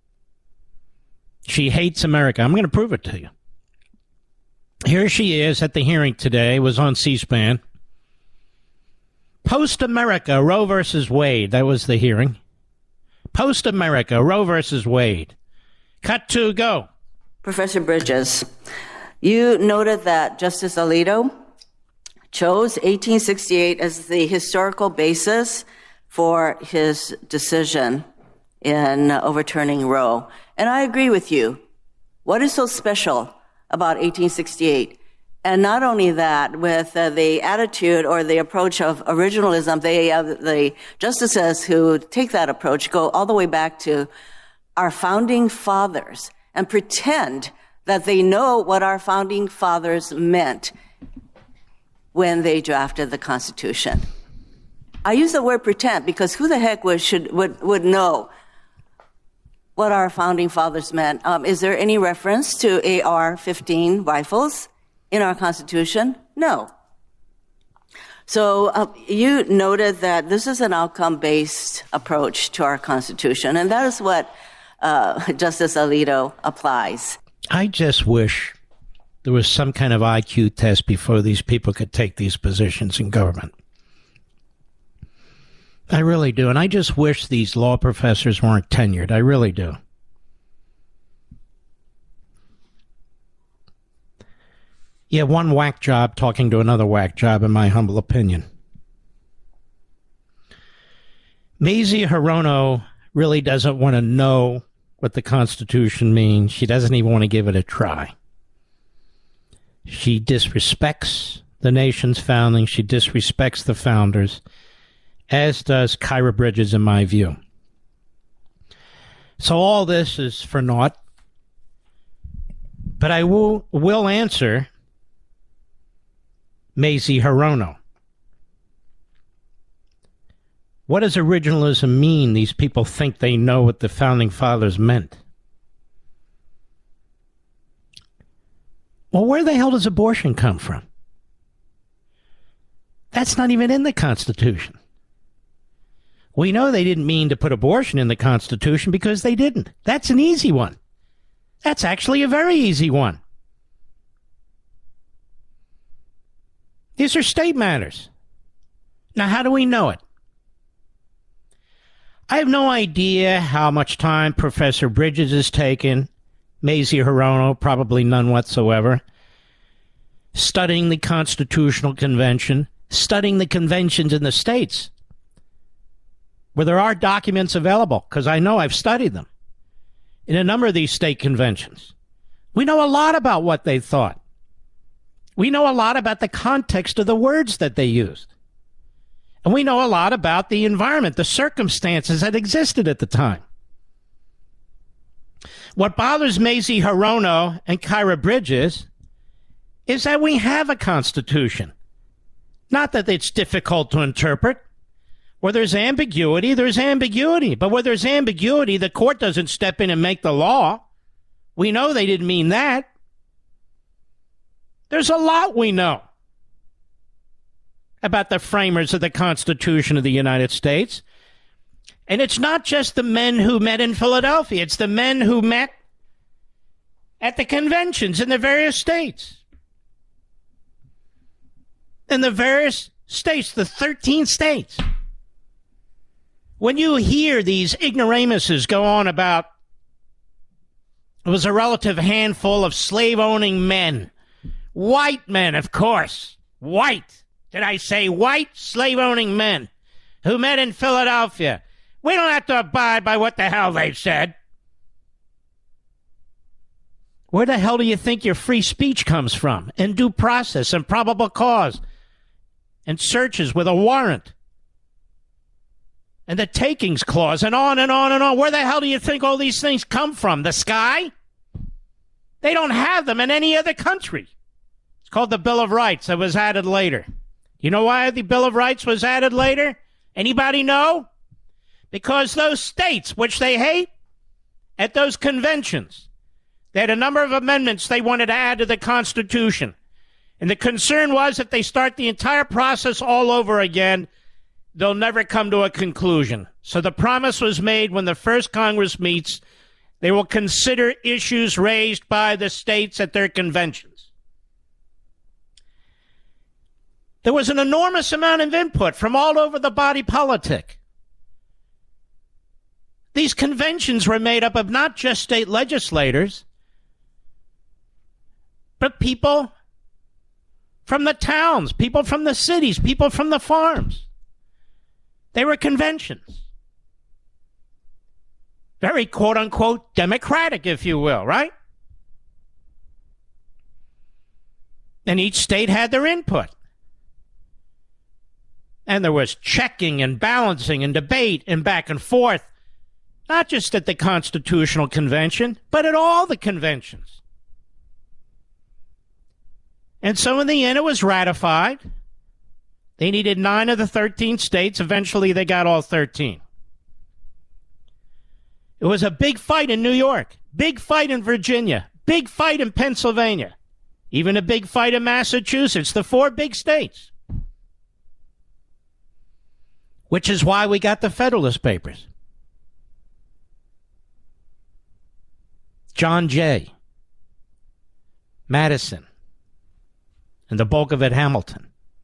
S1: She hates America. I'm going to prove it to you. Here she is at the hearing today, was on C-SPAN. Post-America, Roe versus Wade. That was the hearing. Post-America, Roe versus Wade. Cut to, go.
S4: Professor Bridges, you noted that Justice Alito chose eighteen sixty-eight as the historical basis for his decision in overturning Roe. And I agree with you. What is so special about eighteen sixty-eight? And not only that, with uh, the attitude or the approach of originalism, they uh, the justices who take that approach go all the way back to our founding fathers and pretend that they know what our founding fathers meant when they drafted the Constitution. I use the word pretend because who the heck would should would would know what our founding fathers meant? Um, is there any reference to A R fifteen rifles in our Constitution? No. So uh, you noted that this is an outcome-based approach to our Constitution, and that is what uh, Justice Alito applies.
S1: I just wish there was some kind of I Q test before these people could take these positions in government. I really do, and I just wish these law professors weren't tenured. I really do. Yeah, one whack job talking to another whack job, in my humble opinion. Mazie Hirono really doesn't want to know what the Constitution means. She doesn't even want to give it a try. She disrespects the nation's founding. She disrespects the founders, as does Kyra Bridges, in my view. So all this is for naught. But I will, will answer Mazie Hirono. What does originalism mean? These people think they know what the founding fathers meant. Well, where the hell does abortion come from? That's not even in the Constitution. We know they didn't mean to put abortion in the Constitution because they didn't. That's an easy one. That's actually a very easy one. These are state matters. Now, how do we know it? I have no idea how much time Professor Bridges has taken, Mazie Hirono, probably none whatsoever, studying the Constitutional Convention, studying the conventions in the states, where there are documents available, because I know I've studied them, in a number of these state conventions. We know a lot about what they thought. We know a lot about the context of the words that they used. And we know a lot about the environment, the circumstances that existed at the time. What bothers Mazie Hirono and Kyra Bridges is that we have a Constitution. Not that it's difficult to interpret. Where there's ambiguity, there's ambiguity. But where there's ambiguity, the court doesn't step in and make the law. We know they didn't mean that. There's a lot we know about the framers of the Constitution of the United States. And it's not just the men who met in Philadelphia. It's the men who met at the conventions in the various states. In the various states, the thirteen states. When you hear these ignoramuses go on about it was a relative handful of slave-owning men, white men, of course, white. Did I say white slave-owning men who met in Philadelphia? We don't have to abide by what the hell they said. Where the hell do you think your free speech comes from? And due process and probable cause and searches with a warrant and the takings clause and on and on and on. Where the hell do you think all these things come from? The sky? They don't have them in any other country. It's called the Bill of Rights. That was added later. You know why the Bill of Rights was added later? Anybody know? Because those states, which they hate, at those conventions. They had a number of amendments they wanted to add to the Constitution. And the concern was if they start the entire process all over again, they'll never come to a conclusion. So the promise was made when the first Congress meets, they will consider issues raised by the states at their conventions. There was an enormous amount of input from all over the body politic. These conventions were made up of not just state legislators, but people from the towns, people from the cities, people from the farms. They were conventions. Very quote-unquote democratic, if you will, right? And each state had their input. And there was checking and balancing and debate and back and forth, not just at the Constitutional Convention, but at all the conventions. And so in the end, it was ratified. They needed nine of the thirteen states. Eventually, they got all thirteen. It was a big fight in New York, big fight in Virginia, big fight in Pennsylvania, even a big fight in Massachusetts, the four big states. Which is why we got the Federalist Papers. John Jay, Madison, and the bulk of it Hamilton.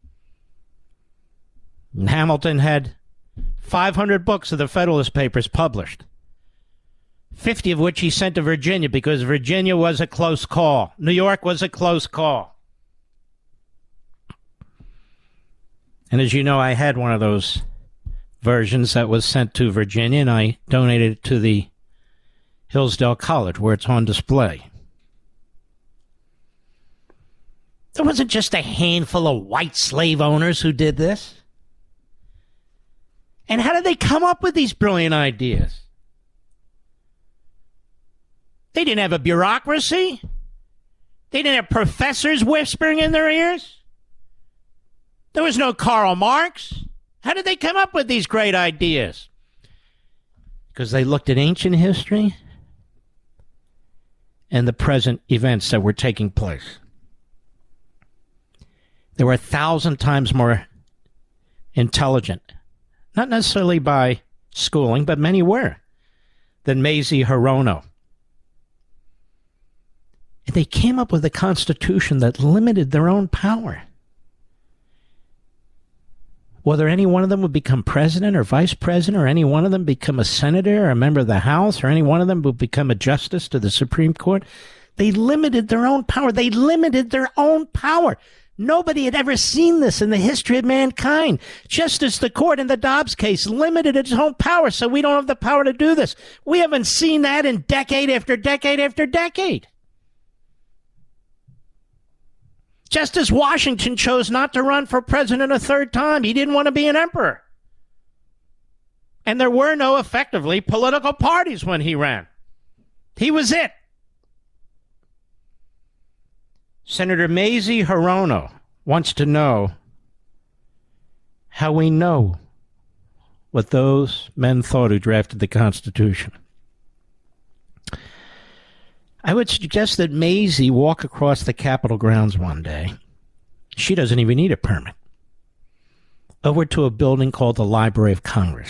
S1: And Hamilton had five hundred books of the Federalist Papers published, fifty of which he sent to Virginia because Virginia was a close call. New York was a close call. And as you know, I had one of those versions that was sent to Virginia, and I donated it to the Hillsdale College, where it's on display. There wasn't just a handful of white slave owners who did this. And how did they come up with these brilliant ideas? They didn't have a bureaucracy. They didn't have professors whispering in their ears. There was no Karl Marx. How did they come up with these great ideas? Because they looked at ancient history and the present events that were taking place. They were a thousand times more intelligent, not necessarily by schooling, but many were, than Mazie Hirono. And they came up with a constitution that limited their own power. Whether any one of them would become president or vice president, or any one of them become a senator or a member of the House, or any one of them would become a justice to the Supreme Court, they limited their own power. They limited their own power. Nobody had ever seen this in the history of mankind. Just as the court in the Dobbs case limited its own power, so we don't have the power to do this. We haven't seen that in decade after decade after decade. Just as Washington chose not to run for president a third time. He didn't want to be an emperor. And there were no, effectively, political parties when he ran. He was it. Senator Mazie Hirono wants to know how we know what those men thought who drafted the Constitution. I would suggest that Mazie walk across the Capitol grounds one day. She doesn't even need a permit. Over to a building called the Library of Congress.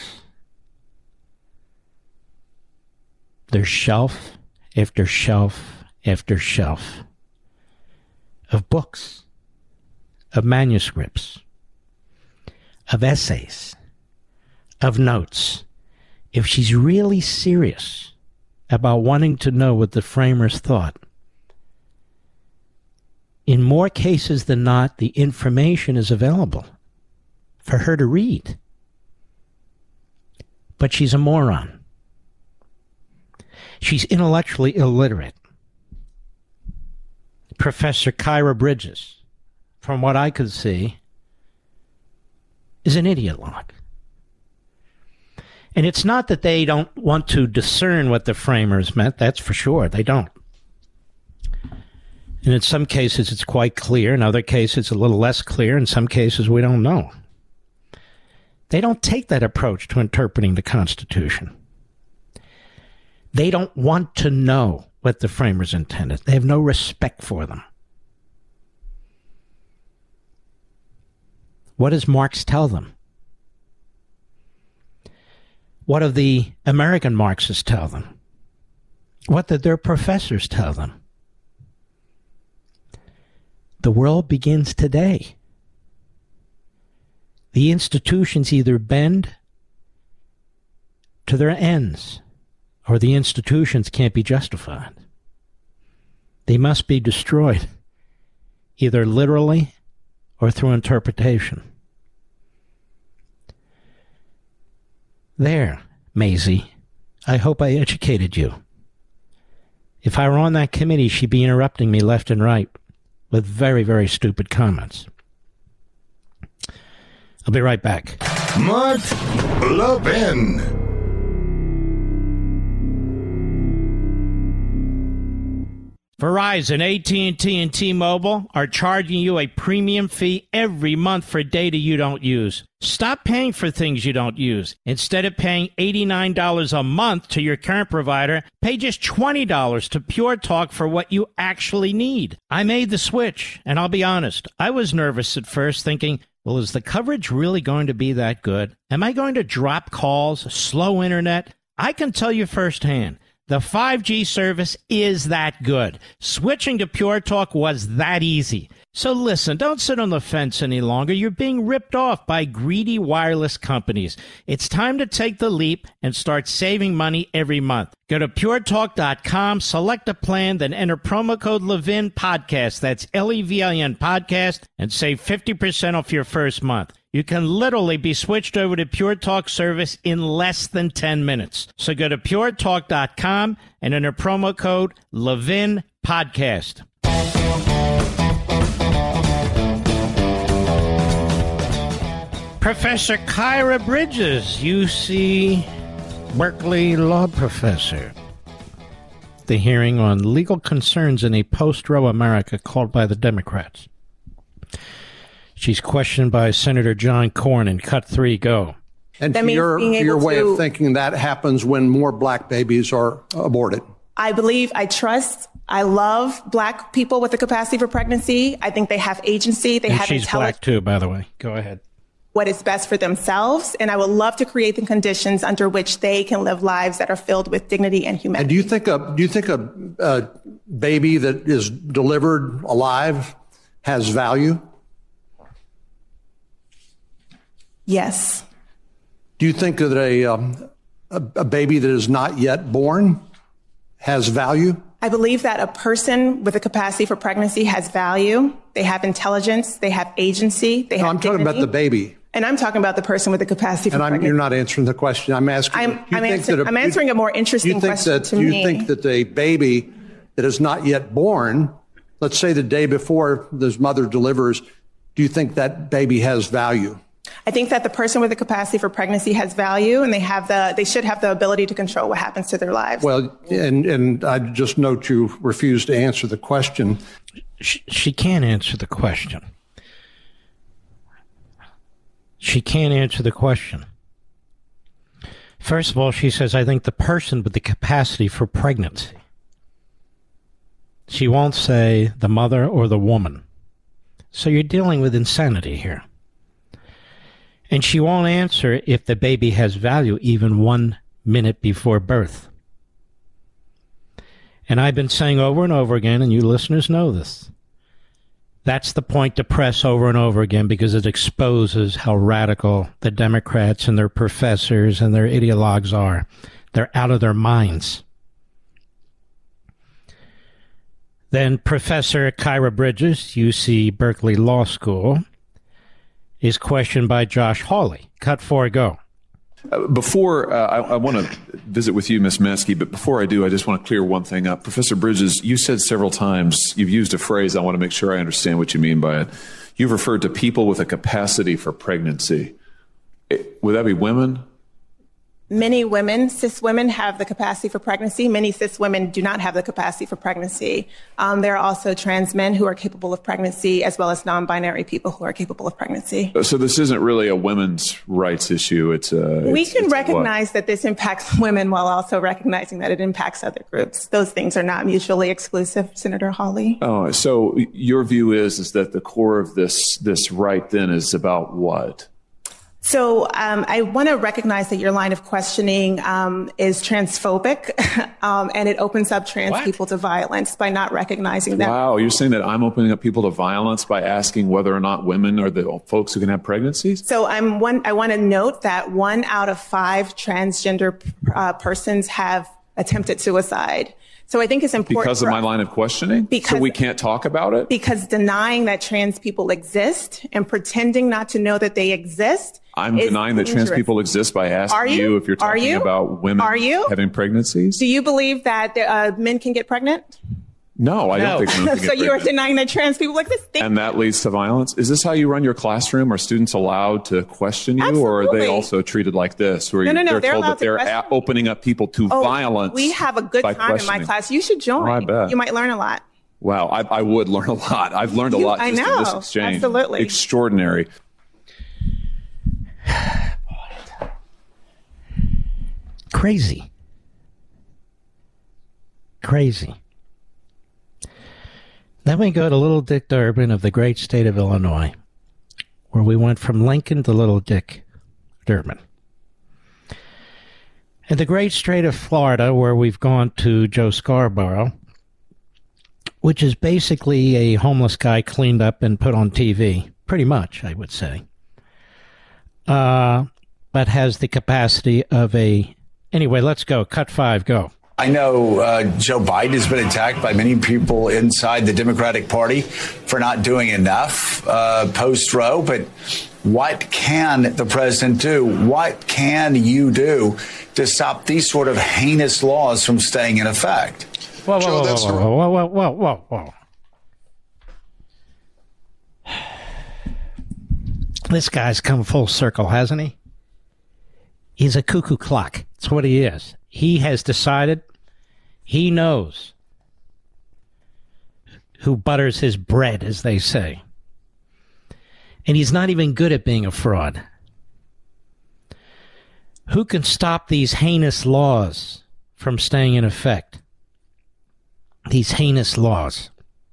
S1: There's shelf after shelf after shelf of books, of manuscripts, of essays, of notes. If she's really serious about wanting to know what the framers thought, in more cases than not, the information is available for her to read. But she's a moron. She's intellectually illiterate. Professor Kyra Bridges, from what I could see, is an idiot lock. And it's not that they don't want to discern what the framers meant. That's for sure. They don't. And in some cases, it's quite clear. In other cases, it's a little less clear. In some cases, we don't know. They don't take that approach to interpreting the Constitution. They don't want to know what the framers intended. They have no respect for them. What does Marx tell them? What do the American Marxists tell them? What did their professors tell them? The world begins today. The institutions either bend to their ends, or the institutions can't be justified. They must be destroyed, either literally or through interpretation. There, Maisie, I hope I educated you. If I were on that committee, she'd be interrupting me left and right with very, very stupid comments. I'll be right back.
S2: Mark Levin.
S1: Verizon, A T and T, and T-Mobile are charging you a premium fee every month for data you don't use. Stop paying for things you don't use. Instead of paying eighty-nine dollars a month to your current provider, pay just twenty dollars to Pure Talk for what you actually need. I made the switch, and I'll be honest, I was nervous at first, thinking, well, is the coverage really going to be that good? Am I going to drop calls, slow internet? I can tell you firsthand, the five G service is that good. Switching to Pure Talk was that easy. So listen, don't sit on the fence any longer. You're being ripped off by greedy wireless companies. It's time to take the leap and start saving money every month. Go to pure talk dot com, select a plan, then enter promo code Levin Podcast. That's L E V I N Podcast, and save fifty percent off your first month. You can literally be switched over to Pure Talk service in less than ten minutes. So go to pure talk dot com and enter promo code Levin Podcast. Professor Kyra Bridges, U C Berkeley law professor. The hearing on legal concerns in a post-Roe America called by the Democrats. She's questioned by Senator John Cornyn. Cut three, go.
S5: And to your, your way to, of thinking, that happens when more black babies are aborted.
S6: I believe, I trust, I love black people with the capacity for pregnancy. I think they have agency. They
S1: and
S6: have
S1: she's
S6: intelligence.
S1: Black too, by the way. Go ahead.
S6: What is best for themselves, and I would love to create the conditions under which they can live lives that are filled with dignity and humanity.
S5: And do you think a do you think a, a baby that is delivered alive has value?
S6: Yes.
S5: Do you think that a um, a, a baby that is not yet born has value?
S6: I believe that a person with a capacity for pregnancy has value. They have intelligence. They have agency. They
S5: no,
S6: have
S5: I'm talking
S6: dignity.
S5: about the baby.
S6: And I'm talking about the person with the capacity for
S5: and I'm,
S6: pregnancy.
S5: you're not answering the question. I'm asking.
S6: I'm,
S5: you
S6: I'm,
S5: think
S6: answer,
S5: that a,
S6: I'm answering a more interesting
S5: you think
S6: question
S5: that,
S6: to
S5: do you
S6: me.
S5: think that a baby that is not yet born, let's say the day before this mother delivers, do you think that baby has value?
S6: I think that the person with the capacity for pregnancy has value, and they have the they should have the ability to control what happens to their lives.
S5: Well, and and I just note you refuse to answer the question.
S1: She, she can't answer the question. She can't answer the question. First of all, she says, I think the person with the capacity for pregnancy. She won't say the mother or the woman. So you're dealing with insanity here. And she won't answer if the baby has value even one minute before birth. And I've been saying over and over again, and you listeners know this, that's the point to press over and over again because it exposes how radical the Democrats and their professors and their ideologues are. They're out of their minds. Then Professor Kyra Bridges, U C Berkeley Law School, is questioned by Josh Hawley. Cut four, go.
S7: Uh, before, uh, I, I want to visit with you, Miz Maskey, but before I do, I just want to clear one thing up. Professor Bridges, you said several times, you've used a phrase, I want to make sure I understand what you mean by it. You've referred to people with a capacity for pregnancy. It, would that be women?
S6: Many women, cis women, have the capacity for pregnancy. Many cis women do not have the capacity for pregnancy. Um, there are also trans men who are capable of pregnancy, as well as non-binary people who are capable of pregnancy.
S7: So this isn't really a women's rights issue. It's a.
S6: We
S7: it's,
S6: can
S7: it's
S6: recognize that this impacts women while also recognizing that it impacts other groups. Those things are not mutually exclusive, Senator Hawley.
S7: Oh, so your view is is that the core of this this right then is about what?
S6: So um, I want to recognize that your line of questioning um, is transphobic, um, and it opens up trans
S1: What?
S6: people to violence by not recognizing that.
S7: Wow, you're saying that I'm opening up people to violence by asking whether or not women are the folks who can have pregnancies?
S6: So I'm one. I want to note that one out of five transgender uh, persons have attempted suicide. So I think it's important
S7: Because of
S6: for
S7: my
S6: us-
S7: line of questioning?
S6: Because-
S7: so we can't talk about it?
S6: because denying that trans people exist and pretending not to know that they exist.
S7: I'm
S6: is
S7: denying that trans
S6: dangerous.
S7: people exist by asking
S6: Are you?
S7: if you're
S6: Are
S7: talking
S6: you?
S7: about women
S6: Are you?
S7: having pregnancies.
S6: Do you believe that uh, men can get pregnant?
S7: No, I
S1: No.
S7: don't think women can
S6: So
S7: get
S6: you are
S7: pregnant.
S6: denying that trans people exist? Think-
S7: And that leads to violence. Is this how you run your classroom? Are students allowed to question you, or are they
S6: Absolutely.
S7: also treated like this, where
S6: No, no, no,
S7: they're,
S6: they're
S7: told
S6: allowed
S7: that
S6: to
S7: they're
S6: question.
S7: a- opening up people to
S6: Oh,
S7: violence?
S6: We have a good
S7: by
S6: time in my
S7: questioning?
S6: class. You should join.
S7: Oh, I bet.
S6: You might learn a lot.
S7: Wow, I, I would learn a lot. I've learned a
S6: You-
S7: lot
S6: I
S7: just in this
S6: know.
S7: exchange.
S6: Absolutely.
S7: Extraordinary.
S1: Crazy. Crazy. Then we go to Little Dick Durbin of the great state of Illinois, where we went from Lincoln to Little Dick Durbin. In the great state of Florida, where we've gone to Joe Scarborough, which is basically a homeless guy cleaned up and put on T V, pretty much, I would say, uh, but has the capacity of a... Anyway, let's go. Cut five, go.
S8: I know uh, Joe Biden has been attacked by many people inside the Democratic Party for not doing enough uh, post-Roe, but what can the president do? What can you do to stop these sort of heinous laws from staying in effect?
S1: Whoa, whoa,
S9: Joe,
S1: whoa,
S9: that's
S1: whoa,
S9: a-
S1: whoa, whoa, whoa, whoa, whoa. This guy's come full circle, hasn't he? He's a cuckoo clock. That's what he is. He has decided, he knows who butters his bread, as they say. And he's not even good at being a fraud. Who can stop these heinous laws from staying in effect? These heinous laws.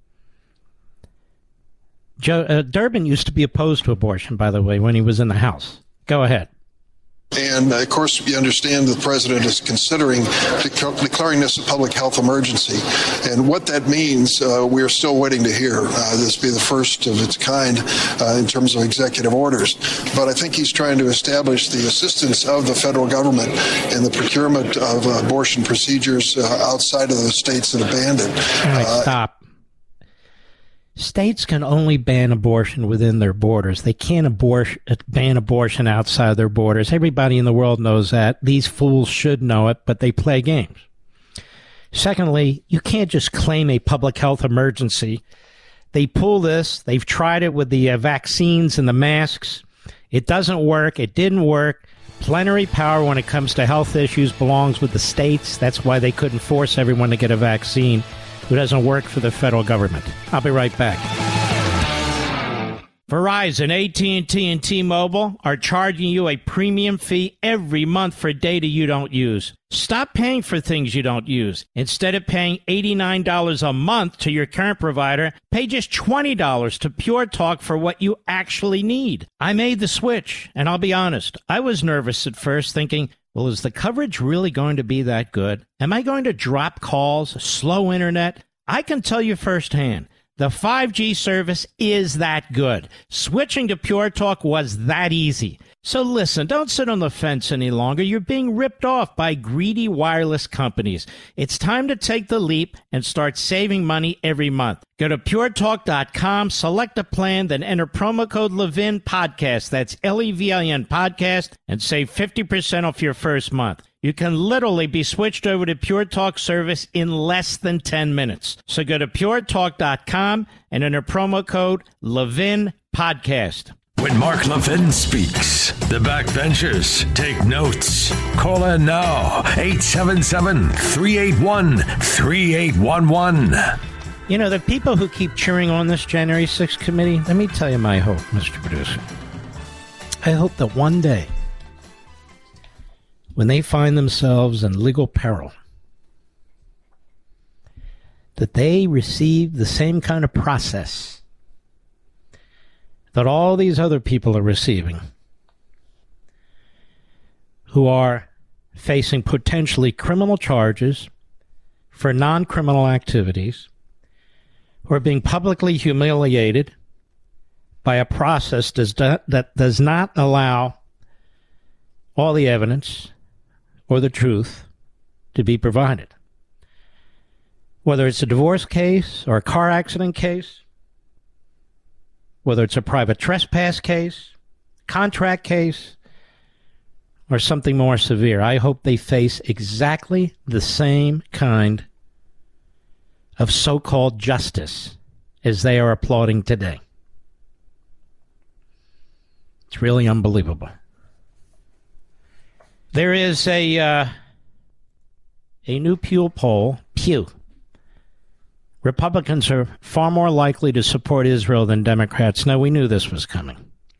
S1: Joe, uh, Durbin used to be opposed to abortion, by the way, when he was in the House. Go ahead.
S9: And, uh, of course, you understand the president is considering dec- declaring this a public health emergency. And what that means, uh, we are still waiting to hear. Uh, this will be the first of its kind uh, in terms of executive orders. But I think he's trying to establish the assistance of the federal government in the procurement of uh, abortion procedures uh, outside of the states that have banned it.
S1: All right,
S9: Uh,
S1: stop. States can only ban abortion within their borders. They can't abor- ban abortion outside their borders. Everybody in the world knows that. These fools should know it, but they play games. Secondly, you can't just claim a public health emergency. They pull this. They've tried it with the uh, vaccines and the masks. It doesn't work. It didn't work. Plenary power when it comes to health issues belongs with the states. That's why they couldn't force everyone to get a vaccine. It doesn't work for the federal government. I'll be right back. Verizon, A T and T, and T-Mobile are charging you a premium fee every month for data you don't use. Stop paying for things you don't use. Instead of paying eighty-nine dollars a month to your current provider, pay just twenty dollars to Pure Talk for what you actually need. I made the switch, and I'll be honest, I was nervous at first, thinking, well, is the coverage really going to be that good? Am I going to drop calls, slow internet? I can tell you firsthand, the five G service is that good. Switching to Pure Talk was that easy. So listen, don't sit on the fence any longer. You're being ripped off by greedy wireless companies. It's time to take the leap and start saving money every month. Go to pure talk dot com, select a plan, then enter promo code Levin Podcast. That's L E V I N Podcast, and save fifty percent off your first month. You can literally be switched over to Pure Talk service in less than ten minutes. So go to pure talk dot com and enter promo code Levin Podcast.
S10: when Mark Levin speaks. The backbenchers take notes. Call in now, eight seven seven, three eight one, three eight one one.
S1: You know, the people who keep cheering on this January sixth committee, let me tell you my hope, Mister Producer. I hope that one day, when they find themselves in legal peril, that they receive the same kind of process that all these other people are receiving, who are facing potentially criminal charges for non-criminal activities, who are being publicly humiliated by a process does not, that does not allow all the evidence or the truth to be provided. Whether it's a divorce case or a car accident case, whether it's a private trespass case, contract case, or something more severe, I hope they face exactly the same kind of so-called justice as they are applauding today. It's really unbelievable. There is a uh, a new Pew poll. Pew. Republicans are far more likely to support Israel than Democrats. Now, we knew this was coming.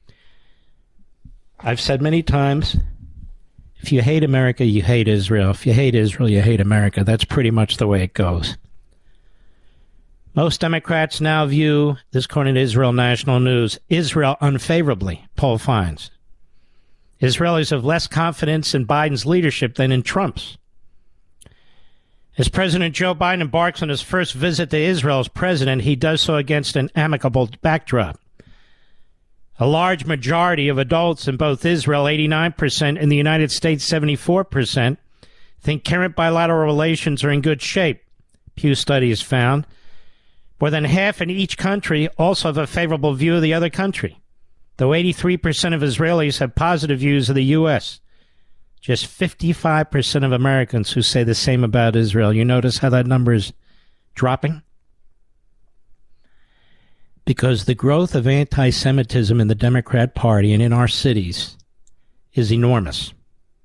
S1: I've said many times, if you hate America, you hate Israel. If you hate Israel, you hate America. That's pretty much the way it goes. Most Democrats now view, this according to Israel National News, Israel unfavorably, poll finds. Israelis have less confidence in Biden's leadership than in Trump's. As President Joe Biden embarks on his first visit to Israel as president, he does so against an amicable backdrop. A large majority of adults in both Israel, eighty-nine percent, and the United States, seventy-four percent, think current bilateral relations are in good shape, Pew study has found. More than half in each country also have a favorable view of the other country, though eighty-three percent of Israelis have positive views of the U S Just fifty-five percent of Americans who say the same about Israel. You notice how that number is dropping? Because the growth of anti-Semitism in the Democrat Party and in our cities is enormous.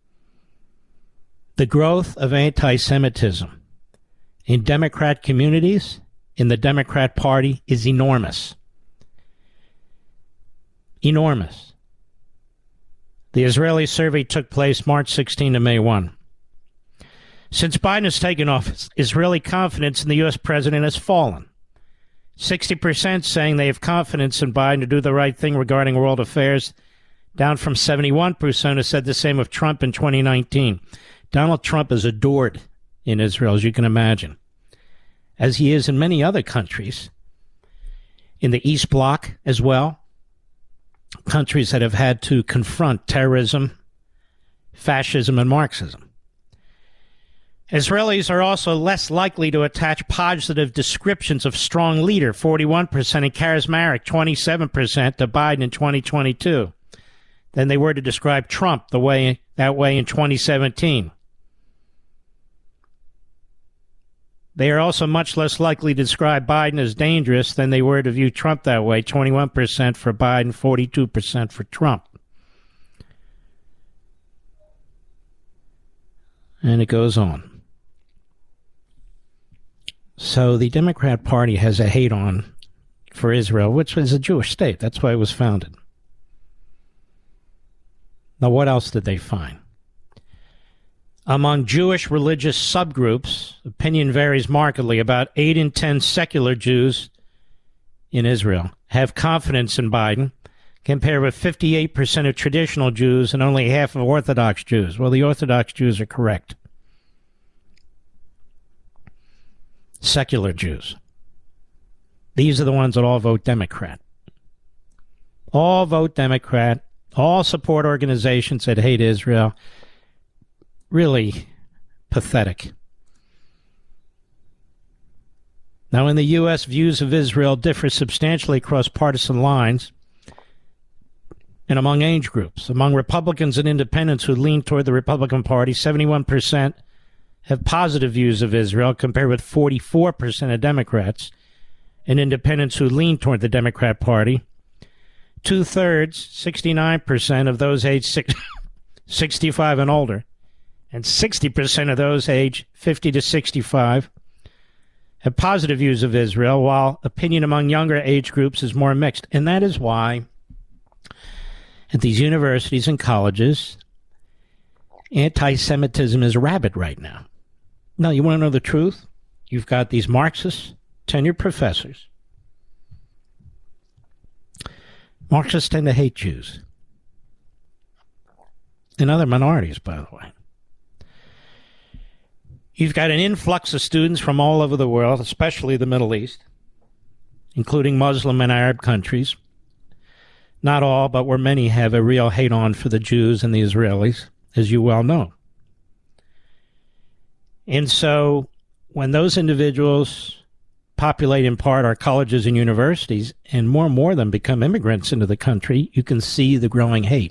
S1: The growth of anti-Semitism in Democrat communities, in the Democrat Party, is enormous. Enormous. The Israeli survey took place March sixteenth to May first. Since Biden has taken office, Israeli confidence in the U S president has fallen. sixty percent saying they have confidence in Biden to do the right thing regarding world affairs, down from seventy-one percent who said the same of Trump in twenty nineteen. Donald Trump is adored in Israel, as you can imagine, as he is in many other countries, in the East Bloc as well, countries that have had to confront terrorism, fascism, and Marxism. Israelis are also less likely to attach positive descriptions of strong leader, forty-one percent, and charismatic, twenty-seven percent, to Biden in twenty twenty-two, than they were to describe Trump the way that way in twenty seventeen. They are also much less likely to describe Biden as dangerous than they were to view Trump that way, twenty-one percent for Biden, forty-two percent for Trump. And it goes on. So the Democrat Party has a hate-on for Israel, which is a Jewish state. That's why it was founded. Now, what else did they find? Among Jewish religious subgroups, opinion varies markedly. About eight in ten secular Jews in Israel have confidence in Biden, compared with fifty-eight percent of traditional Jews and only half of Orthodox Jews. Well, the Orthodox Jews are correct. Secular Jews. These are the ones that all vote Democrat. All vote Democrat. All support organizations that hate Israel. Really pathetic. Now, in the U S, views of Israel differ substantially across partisan lines and among age groups. Among Republicans and independents who lean toward the Republican Party, seventy-one percent have positive views of Israel, compared with forty-four percent of Democrats. And independents who lean toward the Democrat Party, Two-thirds, sixty-nine percent of those aged six, sixty-five and older, and sixty percent of those aged fifty to sixty-five have positive views of Israel, while opinion among younger age groups is more mixed. And that is why at these universities and colleges, anti-Semitism is rabid right now. Now, you want to know the truth? You've got these Marxist tenured professors. Marxists tend to hate Jews. And other minorities, by the way. You've got an influx of students from all over the world, especially the Middle East, including Muslim and Arab countries. Not all, but where many have a real hate-on for the Jews and the Israelis, as you well know. And so when those individuals populate in part our colleges and universities, and more and more of them become immigrants into the country, you can see the growing hate.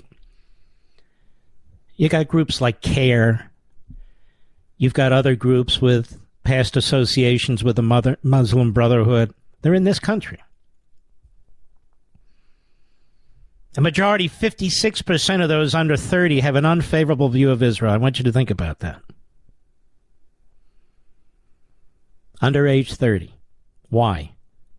S1: You got groups like CARE. You've got other groups with past associations with the Mother, Muslim Brotherhood. They're in this country. A majority, fifty-six percent of those under thirty, have an unfavorable view of Israel. I want you to think about that. Under age thirty. Why?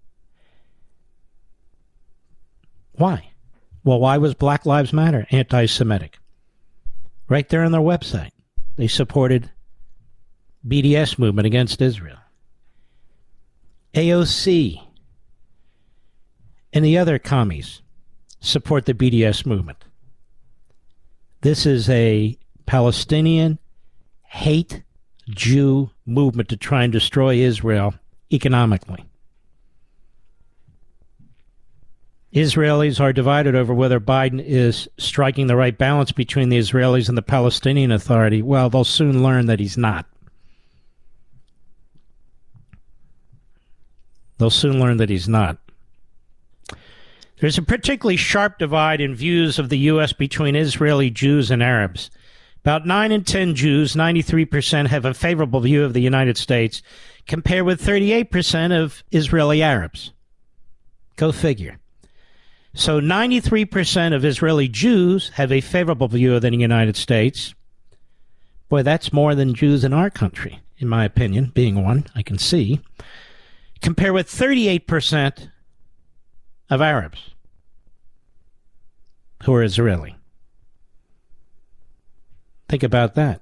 S1: Why? Well, why was Black Lives Matter anti-Semitic? Right there on their website. They supported B D S movement against Israel. A O C and the other commies support the B D S movement. This is a Palestinian hate Jew movement to try and destroy Israel economically. Israelis are divided over whether Biden is striking the right balance between the Israelis and the Palestinian Authority. Well, they'll soon learn that he's not. They'll soon learn that he's not. There's a particularly sharp divide in views of the U S between Israeli Jews and Arabs. About nine in ten Jews, ninety-three percent, have a favorable view of the United States, compared with thirty-eight percent of Israeli Arabs. Go figure. So ninety-three percent of Israeli Jews have a favorable view of the United States. Boy, that's more than Jews in our country, in my opinion, being one, I can see. Compared with thirty-eight percent of Arabs who are Israeli. Think about that.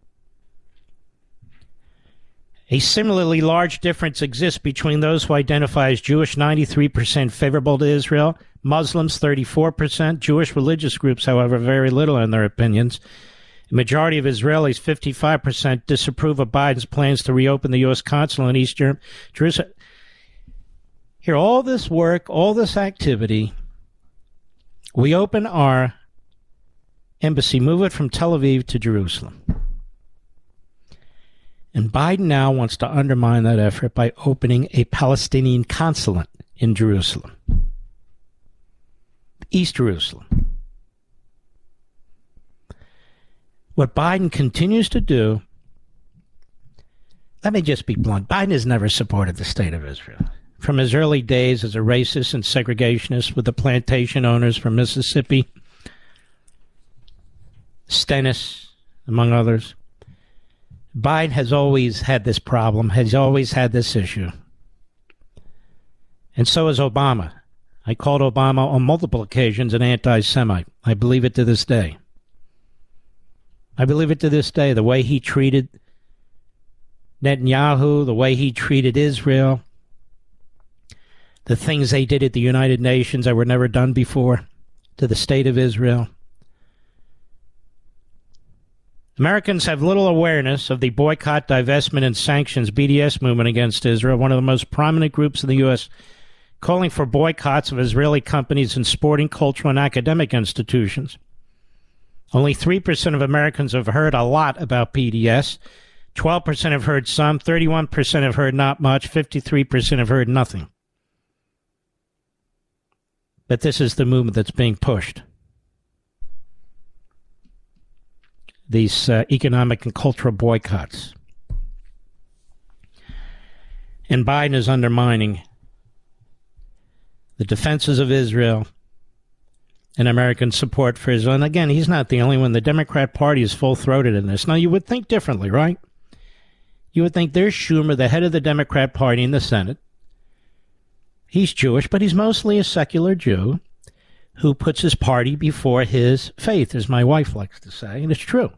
S1: A similarly large difference exists between those who identify as Jewish, ninety-three percent favorable to Israel, Muslims, thirty-four percent, Jewish religious groups, however, very little in their opinions. The majority of Israelis, fifty-five percent, disapprove of Biden's plans to reopen the U S consulate in East Jerusalem. Here, all this work, all this activity, we open our embassy, move it from Tel Aviv to Jerusalem. And Biden now wants to undermine that effort by opening a Palestinian consulate in Jerusalem, East Jerusalem. What Biden continues to do, let me just be blunt, Biden has never supported the state of Israel. From his early days as a racist and segregationist with the plantation owners from Mississippi, Stennis, among others, Biden has always had this problem, has always had this issue. And so has Obama. I called Obama on multiple occasions an anti-Semite. I believe it to this day. I believe it to this day. The way he treated Netanyahu, the way he treated Israel, the things they did at the United Nations that were never done before to the state of Israel. Americans have little awareness of the boycott, divestment, and sanctions B D S movement against Israel, one of the most prominent groups in the U S, calling for boycotts of Israeli companies and sporting, cultural, and academic institutions. Only three percent of Americans have heard a lot about B D S. twelve percent have heard some, thirty-one percent have heard not much, fifty-three percent have heard nothing. But this is the movement that's being pushed. These uh, economic and cultural boycotts. And Biden is undermining the defenses of Israel, and American support for Israel. And again, he's not the only one. The Democrat Party is full-throated in this. Now, you would think differently, right? You would think there's Schumer, the head of the Democrat Party in the Senate. He's Jewish, but he's mostly a secular Jew who puts his party before his faith, as my wife likes to say, and it's true.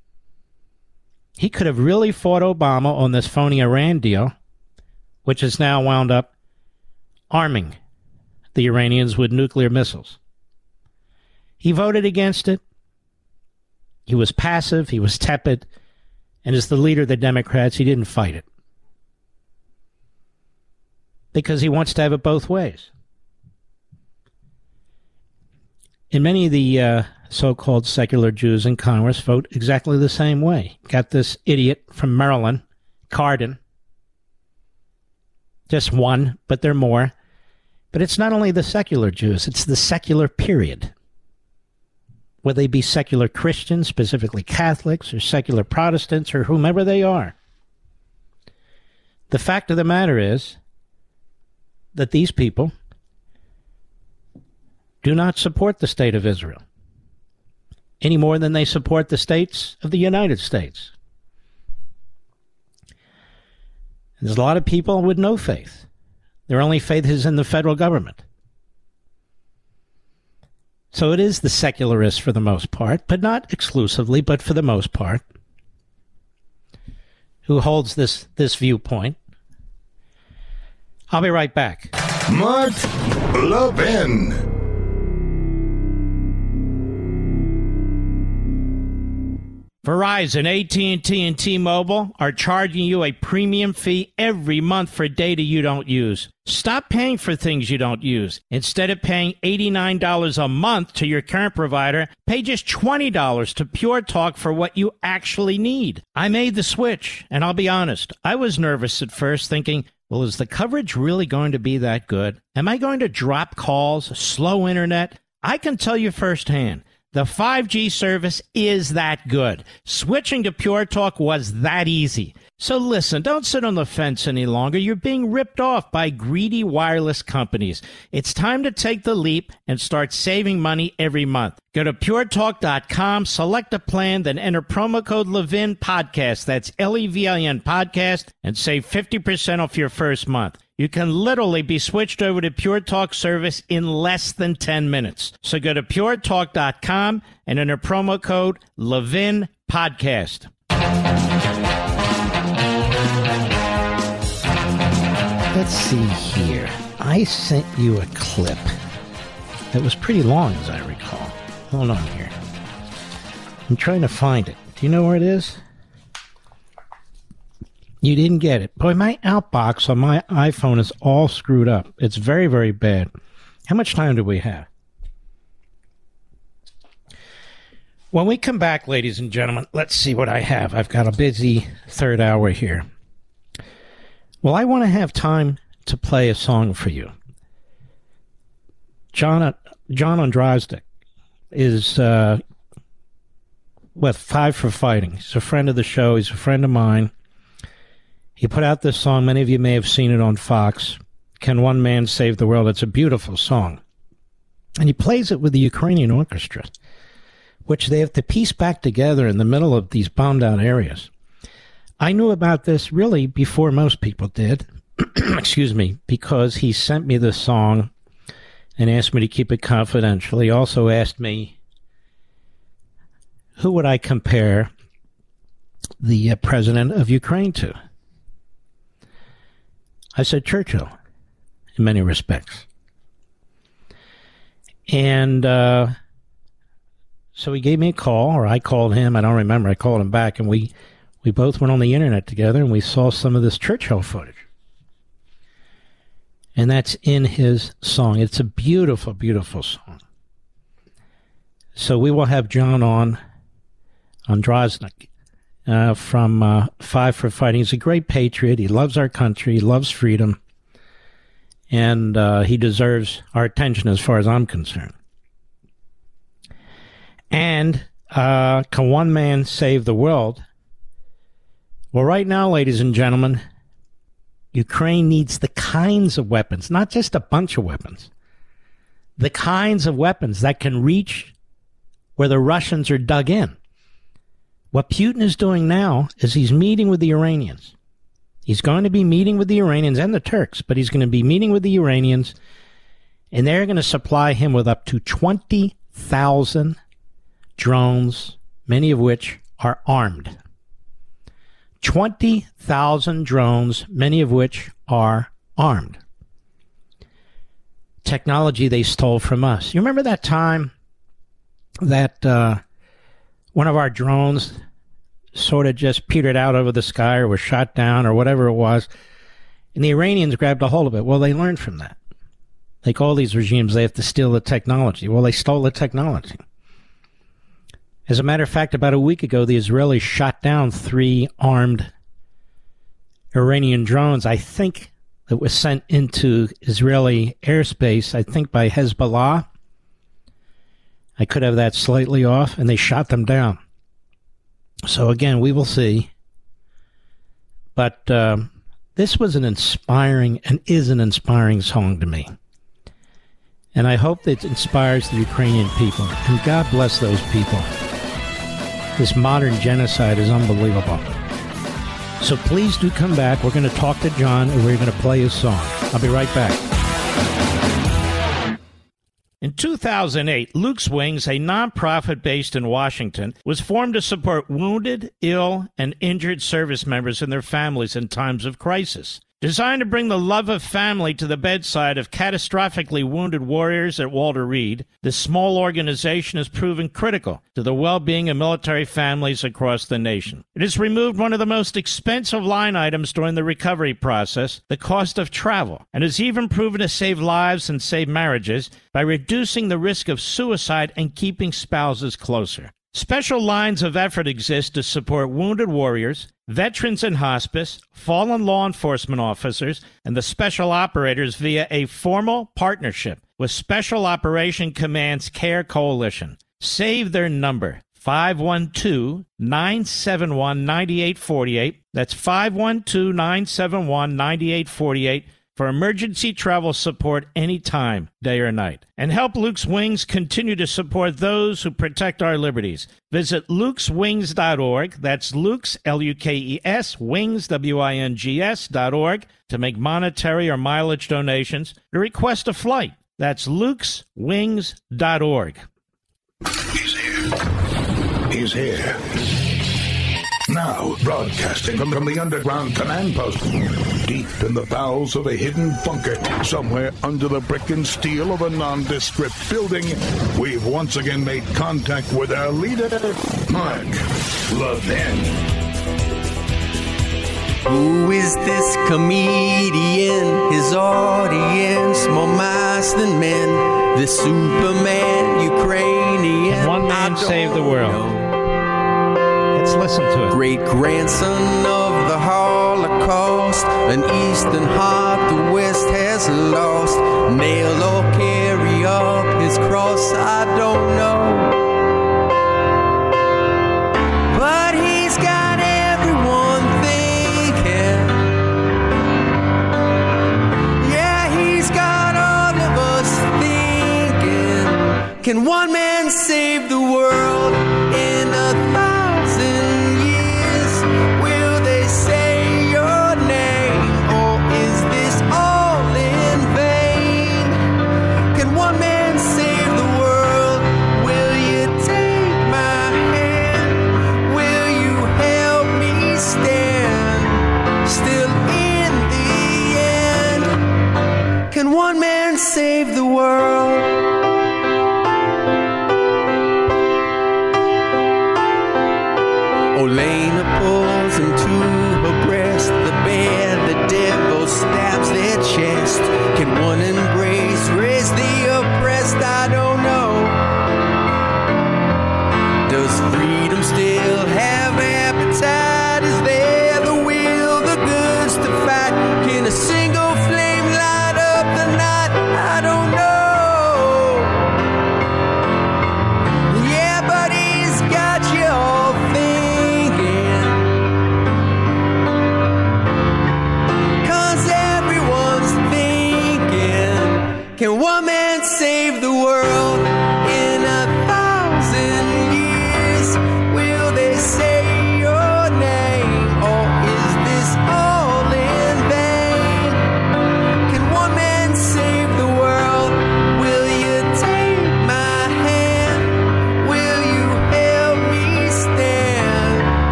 S1: He could have really fought Obama on this phony Iran deal, which has now wound up arming the Iranians with nuclear missiles. He voted against it. He was passive. He was tepid. And as the leader of the Democrats, he didn't fight it. Because he wants to have it both ways. And many of the uh, so-called secular Jews in Congress vote exactly the same way. Got this idiot from Maryland, Cardin. Just one, but there are more. But it's not only the secular Jews, it's the secular period. Whether they be secular Christians, specifically Catholics, or secular Protestants, or whomever they are. The fact of the matter is that these people do not support the state of Israel any more than they support the states of the United States. There's a lot of people with no faith. Their only faith is in the federal government. So it is the secularists for the most part, but not exclusively, but for the most part, who holds this, this viewpoint. I'll be right back.
S2: Mark Levin.
S1: Verizon, A T and T, and T-Mobile are charging you a premium fee every month for data you don't use. Stop paying for things you don't use. Instead of paying eighty-nine dollars a month to your current provider, pay just twenty dollars to Pure Talk for what you actually need. I made the switch, and I'll be honest, I was nervous at first, thinking, well, is the coverage really going to be that good? Am I going to drop calls, slow internet? I can tell you firsthand. The five G service is that good. Switching to Pure Talk was that easy. So listen, don't sit on the fence any longer. You're being ripped off by greedy wireless companies. It's time to take the leap and start saving money every month. Go to pure talk dot com, select a plan, then enter promo code Levin Podcast. That's L E V I N Podcast, and save fifty percent off your first month. You can literally be switched over to Pure Talk service in less than ten minutes. So go to pure talk dot com and enter promo code Levin Podcast. Let's see here. I sent you a clip that was pretty long, as I recall. Hold on here. I'm trying to find it. Do you know where it is? You didn't get it. Boy, my outbox on my iPhone is all screwed up. It's very, very bad. How much time do we have? When we come back, ladies and gentlemen, let's see what I have. I've got a busy third hour here. Well, I want to have time to play a song for you. John John Ondrasnik is uh, with Five for Fighting. He's a friend of the show. He's a friend of mine. He put out this song. Many of you may have seen it on Fox. Can One Man Save the World? It's a beautiful song. And he plays it with the Ukrainian orchestra, which they have to piece back together in the middle of these bombed out areas. I knew about this really before most people did, excuse me, because he sent me this song and asked me to keep it confidential. He also asked me, who would I compare the uh, president of Ukraine to? I said Churchill, in many respects. And uh, so he gave me a call, or I called him. I don't remember. I called him back, and we, we both went on the internet together, and we saw some of this Churchill footage. And that's in his song. It's a beautiful, beautiful song. So we will have John on, Ondrasnik, uh, from uh, Five for Fighting. He's a great patriot. He loves our country. He loves freedom. And uh, he deserves our attention as far as I'm concerned. And uh, can one man save the world? Well, right now, ladies and gentlemen, Ukraine needs the kinds of weapons, not just a bunch of weapons, the kinds of weapons that can reach where the Russians are dug in. What Putin is doing now is he's meeting with the Iranians. He's going to be meeting with the Iranians and the Turks, but he's going to be meeting with the Iranians, and they're going to supply him with up to twenty thousand drones, many of which are armed. twenty thousand drones, many of which are armed. Technology they stole from us. You remember that time that uh, one of our drones sort of just petered out over the sky or was shot down or whatever it was, and the Iranians grabbed a hold of it? Well, they learned from that. Like all these regimes, they have to steal the technology. Well, they stole the technology. As a matter of fact, about a week ago, the Israelis shot down three armed Iranian drones, I think, that was sent into Israeli airspace, I think by Hezbollah. I could have that slightly off, and they shot them down. So again, we will see. But um, this was an inspiring, and is an inspiring song to me. And I hope that it inspires the Ukrainian people. And God bless those people. This modern genocide is unbelievable. So please do come back. We're going to talk to John, and we're going to play his song. I'll be right back. In two thousand eight, Luke's Wings, a nonprofit based in Washington, was formed to support wounded, ill, and injured service members and their families in times of crisis. Designed to bring the love of family to the bedside of catastrophically wounded warriors at Walter Reed, this small organization has proven critical to the well-being of military families across the nation. It has removed one of the most expensive line items during the recovery process, the cost of travel, and has even proven to save lives and save marriages by reducing the risk of suicide and keeping spouses closer. Special lines of effort exist to support wounded warriors, veterans in hospice, fallen law enforcement officers, and the special operators via a formal partnership with Special Operation Command's CARE Coalition. Save their number, five one two, nine seven one, nine eight four eight. That's five one two, nine seven one, nine eight four eight. For emergency travel support anytime, day or night. And help Luke's Wings continue to support those who protect our liberties. Visit lukes wings dot org. That's Luke's, L U K E S, Wings, W I N G S, dot org, to make monetary or mileage donations, to request a flight. That's lukes wings dot org.
S2: He's here. He's here. Now, broadcasting from, from the underground command post, deep in the bowels of a hidden bunker, somewhere under the brick and steel of a nondescript building, we've once again made contact with our leader, Mark Levin.
S11: Who is this comedian? His audience, more mice than men. The Superman, Ukrainian.
S1: One man saved the world. Know. Let's listen to it.
S11: Great grandson of the Holocaust, an Eastern heart the West has lost. Nail or carry up his cross, I don't know. But he's got everyone thinking. Yeah, he's got all of us thinking. Can one man save the world in a thousand? Will they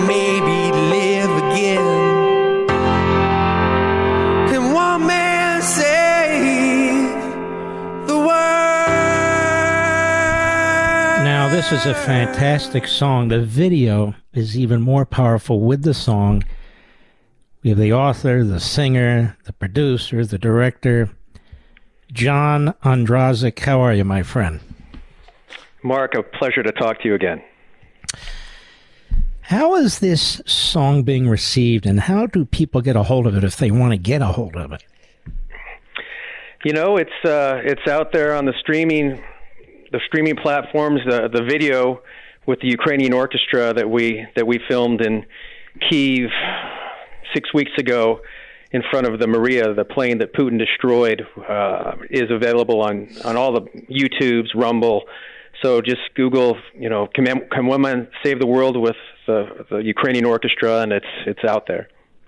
S11: maybe live again. Can one man save the world?
S1: Now, this is a fantastic song. The video is even more powerful with the song. We have the author, the singer, the producer, the director. John Ondrasik, how are you, my friend?
S12: Mark, a pleasure to talk to you again.
S1: How is this song being received, and how do people get a hold of it if they want to get a hold of it?
S12: You know, it's uh, it's out there on the streaming the streaming platforms. The the video with the Ukrainian orchestra that we that we filmed in Kyiv six weeks ago in front of the Maria, the plane that Putin destroyed, uh, is available on, on all the YouTubes, Rumble. So just Google, you know, can, can women save the world with the, the Ukrainian orchestra, and it's it's out there.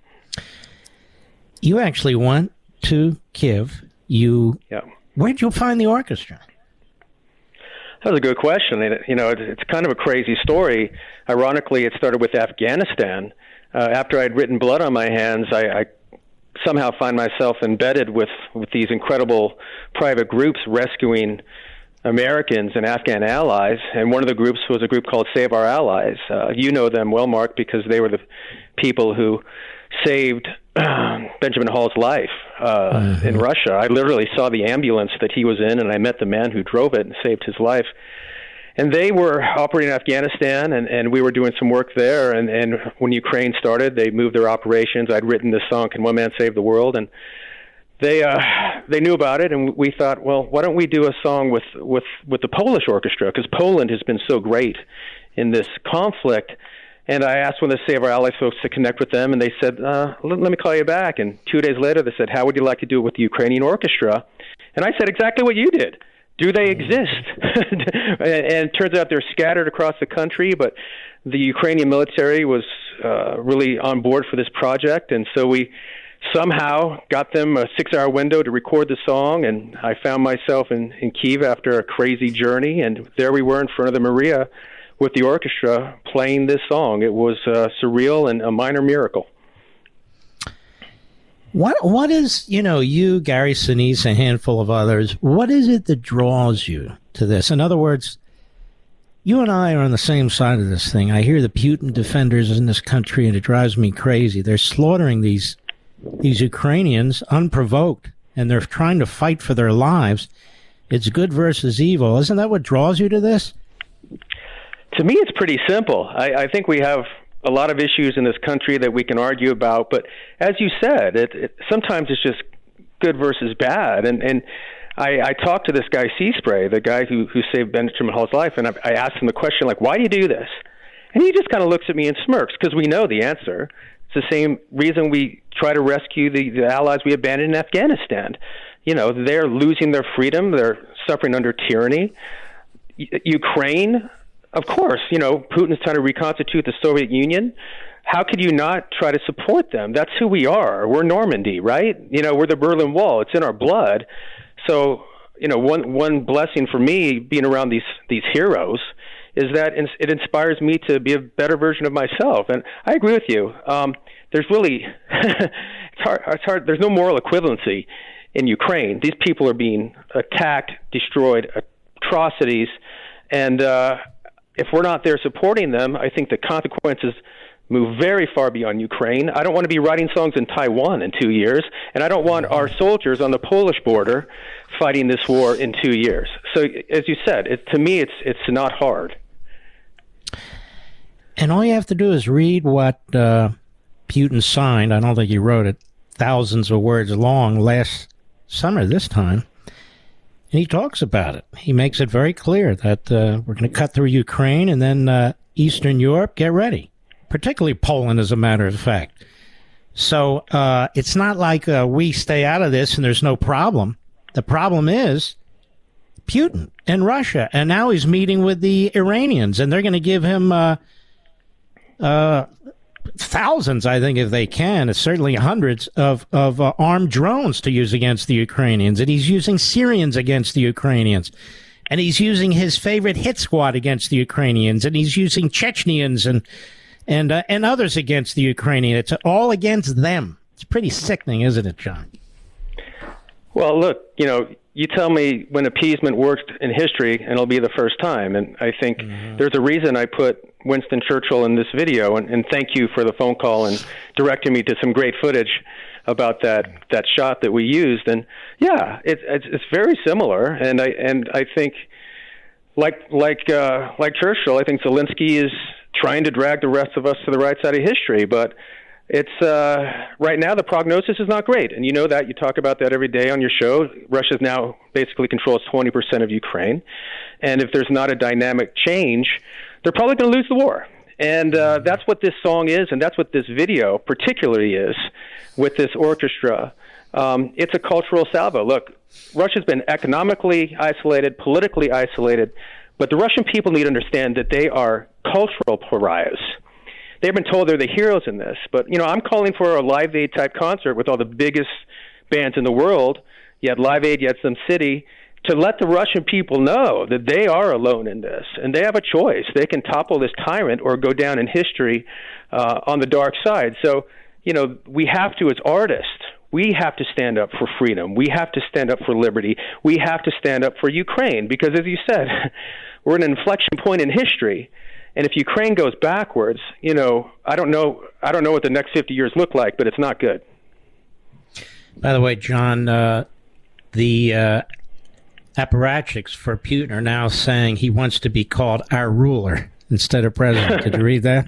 S1: You actually went to Kyiv. You,
S12: yeah.
S1: Where'd you find the orchestra?
S12: That was a good question. And, you know, it, it's kind of a crazy story. Ironically, it started with Afghanistan. Uh, after I'd written blood on my hands, I, I somehow find myself embedded with, with these incredible private groups rescuing Americans and Afghan allies. And one of the groups was a group called Save Our Allies. Uh, you know them well, Mark, because they were the people who saved uh, Benjamin Hall's life uh, mm-hmm. in Russia. I literally saw the ambulance that he was in, and I met the man who drove it and saved his life. And they were operating in Afghanistan, and, and we were doing some work there. And, and when Ukraine started, they moved their operations. I'd written this song, Can One Man Save the World? And they uh, they knew about it, and we thought, well, why don't we do a song with, with, with the Polish orchestra? Because Poland has been so great in this conflict. And I asked one of the Save Our Allies folks to connect with them, and they said, uh, let, let me call you back. And two days later, they said, how would you like to do it with the Ukrainian orchestra? And I said exactly what you did. Do they exist? And it turns out they're scattered across the country, but the Ukrainian military was uh, really on board for this project, and so we somehow got them a six-hour window to record the song, and I found myself in, in Kyiv after a crazy journey, and there we were in front of the Maria with the orchestra playing this song. It was uh, surreal and a minor miracle.
S1: What what is, you know, you, Gary Sinise, a handful of others, what is it that draws you to this? In other words, you and I are on the same side of this thing. I hear the Putin defenders in this country, and it drives me crazy. They're slaughtering these these Ukrainians unprovoked, and they're trying to fight for their lives. It's good versus evil. Isn't that what draws you to this?
S12: To me, it's pretty simple. I, I think we have a lot of issues in this country that we can argue about, but as you said, it, it sometimes it's just good versus bad. And and I, I talked to this guy Seaspray, the guy who who saved Benjamin Hall's life, and I, I asked him the question, like, why do you do this? And he just kind of looks at me and smirks, because we know the answer. It's the same reason we try to rescue the, the allies we abandoned in Afghanistan. You know, they're losing their freedom, they're suffering under tyranny. U- Ukraine, of course, you know, Putin's trying to reconstitute the Soviet Union. How could you not try to support them? That's who we are. We're Normandy, right? You know, we're the Berlin Wall. It's in our blood. So, you know, one one blessing for me being around these these heroes is that it inspires me to be a better version of myself. And I agree with you. Um, there's really, it's hard, it's hard. There's no moral equivalency in Ukraine. These people are being attacked, destroyed, atrocities, and uh, if we're not there supporting them, I think the consequences move very far beyond Ukraine. I don't want to be writing songs in Taiwan in two years, and I don't want our soldiers on the Polish border fighting this war in two years. So, as you said, it, to me, it's it's not hard.
S1: And all you have to do is read what uh, Putin signed. I don't think he wrote it, thousands of words long last summer this time. And he talks about it. He makes it very clear that uh, we're going to cut through Ukraine, and then uh, Eastern Europe, get ready. Particularly Poland, as a matter of fact. So uh, it's not like uh, we stay out of this and there's no problem. The problem is Putin and Russia. And now he's meeting with the Iranians, and they're going to give him uh, uh, thousands, I think, if they can, certainly hundreds of, of uh, armed drones to use against the Ukrainians. And he's using Syrians against the Ukrainians. And he's using his favorite hit squad against the Ukrainians. And he's using Chechens and and uh, and others against the Ukrainian. It's all against them. It's pretty sickening, isn't it, John?
S12: Well, look, you know, you tell me when appeasement worked in history, and it'll be the first time. And I think mm-hmm. there's a reason I put Winston Churchill in this video, and, and thank you for the phone call and directing me to some great footage about that that shot that we used. And yeah, it, it's it's very similar. And I and I think, like like uh, like Churchill, I think Zelensky is trying to drag the rest of us to the right side of history, but. It's uh, right now the prognosis is not great, and you know that. You talk about that every day on your show. Russia now basically controls twenty percent of Ukraine, and if there's not a dynamic change, they're probably going to lose the war. And uh, that's what this song is, and that's what this video particularly is with this orchestra. Um, it's a cultural salvo. Look, Russia's been economically isolated, politically isolated, but the Russian people need to understand that they are cultural pariahs. They've been told they're the heroes in this, but, you know, I'm calling for a Live Aid type concert with all the biggest bands in the world. You had Live Aid, you had Some City, to let the Russian people know that they are alone in this, and they have a choice. They can topple this tyrant or go down in history uh, on the dark side. So, you know, we have to, as artists, we have to stand up for freedom. We have to stand up for liberty. We have to stand up for Ukraine, because, as you said, we're at an inflection point in history. And if Ukraine goes backwards, you know, I don't know, I don't know what the next fifty years look like, but it's not good.
S1: By the way, John, uh, the uh, apparatchiks for Putin are now saying he wants to be called our ruler instead of president. Did you read that?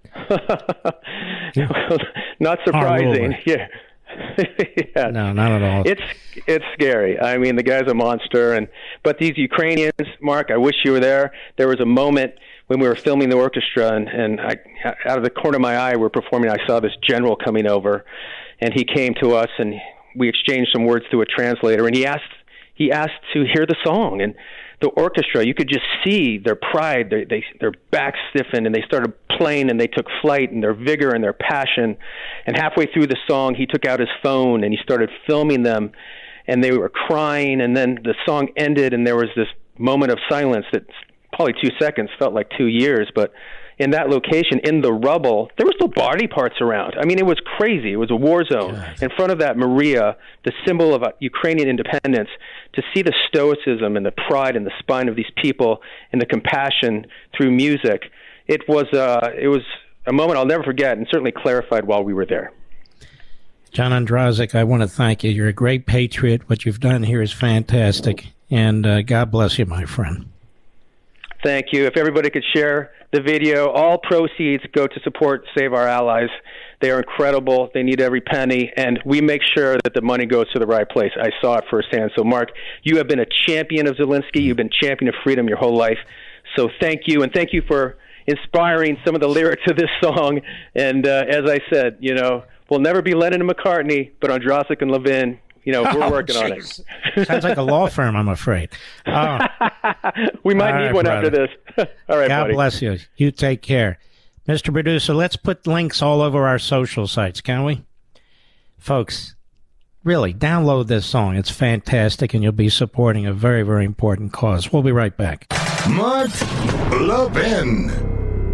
S12: Well, not surprising. Yeah. Yeah.
S1: No, not at all.
S12: It's it's scary. I mean, the guy's a monster, and but these Ukrainians, Mark, I wish you were there. There was a moment when we were filming the orchestra, and, and I, out of the corner of my eye, we're performing. I saw this general coming over, and he came to us, and we exchanged some words through a translator, and he asked he asked to hear the song, and the orchestra, you could just see their pride, they, they, their backs stiffened, and they started playing, and they took flight, and their vigor and their passion. And halfway through the song, he took out his phone, and he started filming them, and they were crying, and then the song ended, and there was this moment of silence that probably two seconds felt like two years, but in that location, in the rubble, there were still body parts around. I mean, it was crazy. It was a war zone. God. In front of that Maria, the symbol of Ukrainian independence, to see the stoicism and the pride in the spine of these people and the compassion through music, it was, uh, it was a moment I'll never forget, and certainly clarified while we were there.
S1: John Ondrasik, I want to thank you. You're a great patriot. What you've done here is fantastic, and uh, God bless you, my friend.
S12: Thank you. If everybody could share the video, all proceeds go to support Save Our Allies. They are incredible. They need every penny, and we make sure that the money goes to the right place. I saw it firsthand. So, Mark, you have been a champion of Zelensky. You've been champion of freedom your whole life. So thank you, and thank you for inspiring some of the lyrics of this song. And uh, as I said, you know, we'll never be Lennon and McCartney, but Ondrasik and Levin, you know, we're
S1: oh,
S12: working
S1: geez.
S12: on it.
S1: Sounds like a law firm, I'm afraid. Oh.
S12: We might
S1: All
S12: need
S1: right,
S12: one
S1: brother.
S12: after this. All right,
S1: God
S12: buddy.
S1: bless you. You take care. Mister Producer, let's put links all over our social sites, can we? Folks, really, download this song. It's fantastic, and you'll be supporting a very, very important cause. We'll be right back.
S2: Mark Levin.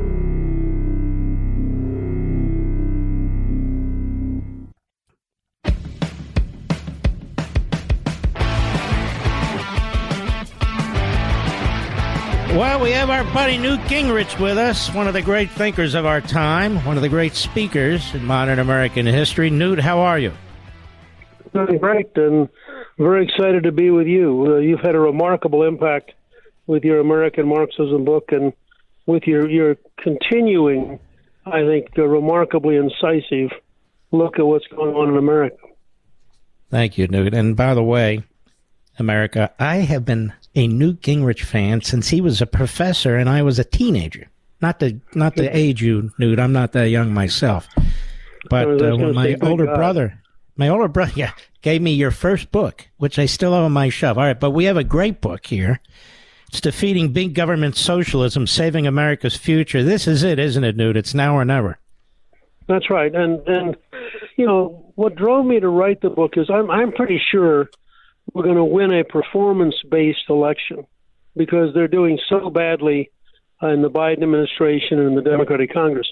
S1: Well, we have our buddy Newt Gingrich with us, one of the great thinkers of our time, one of the great speakers in modern American history. Newt, how are you?
S13: Doing great, and very excited to be with you. Uh, you've had a remarkable impact with your American Marxism book, and with your, your continuing, I think, uh, remarkably incisive look at what's going on in America.
S1: Thank you, Newt. And by the way, America, I have been a Newt Gingrich fan since he was a professor and I was a teenager. Not the not the age you, Newt. I'm not that young myself. But uh, when my older God. brother, my older brother, yeah, gave me your first book, which I still have on my shelf. All right, but we have a great book here. It's Defeating Big Government Socialism, Saving America's Future. This is it, isn't it, Newt? It's now or never.
S13: That's right. And, and you know, what drove me to write the book is I'm I'm pretty sure we're going to win a performance-based election because they're doing so badly uh, in the Biden administration and in the Democratic Congress.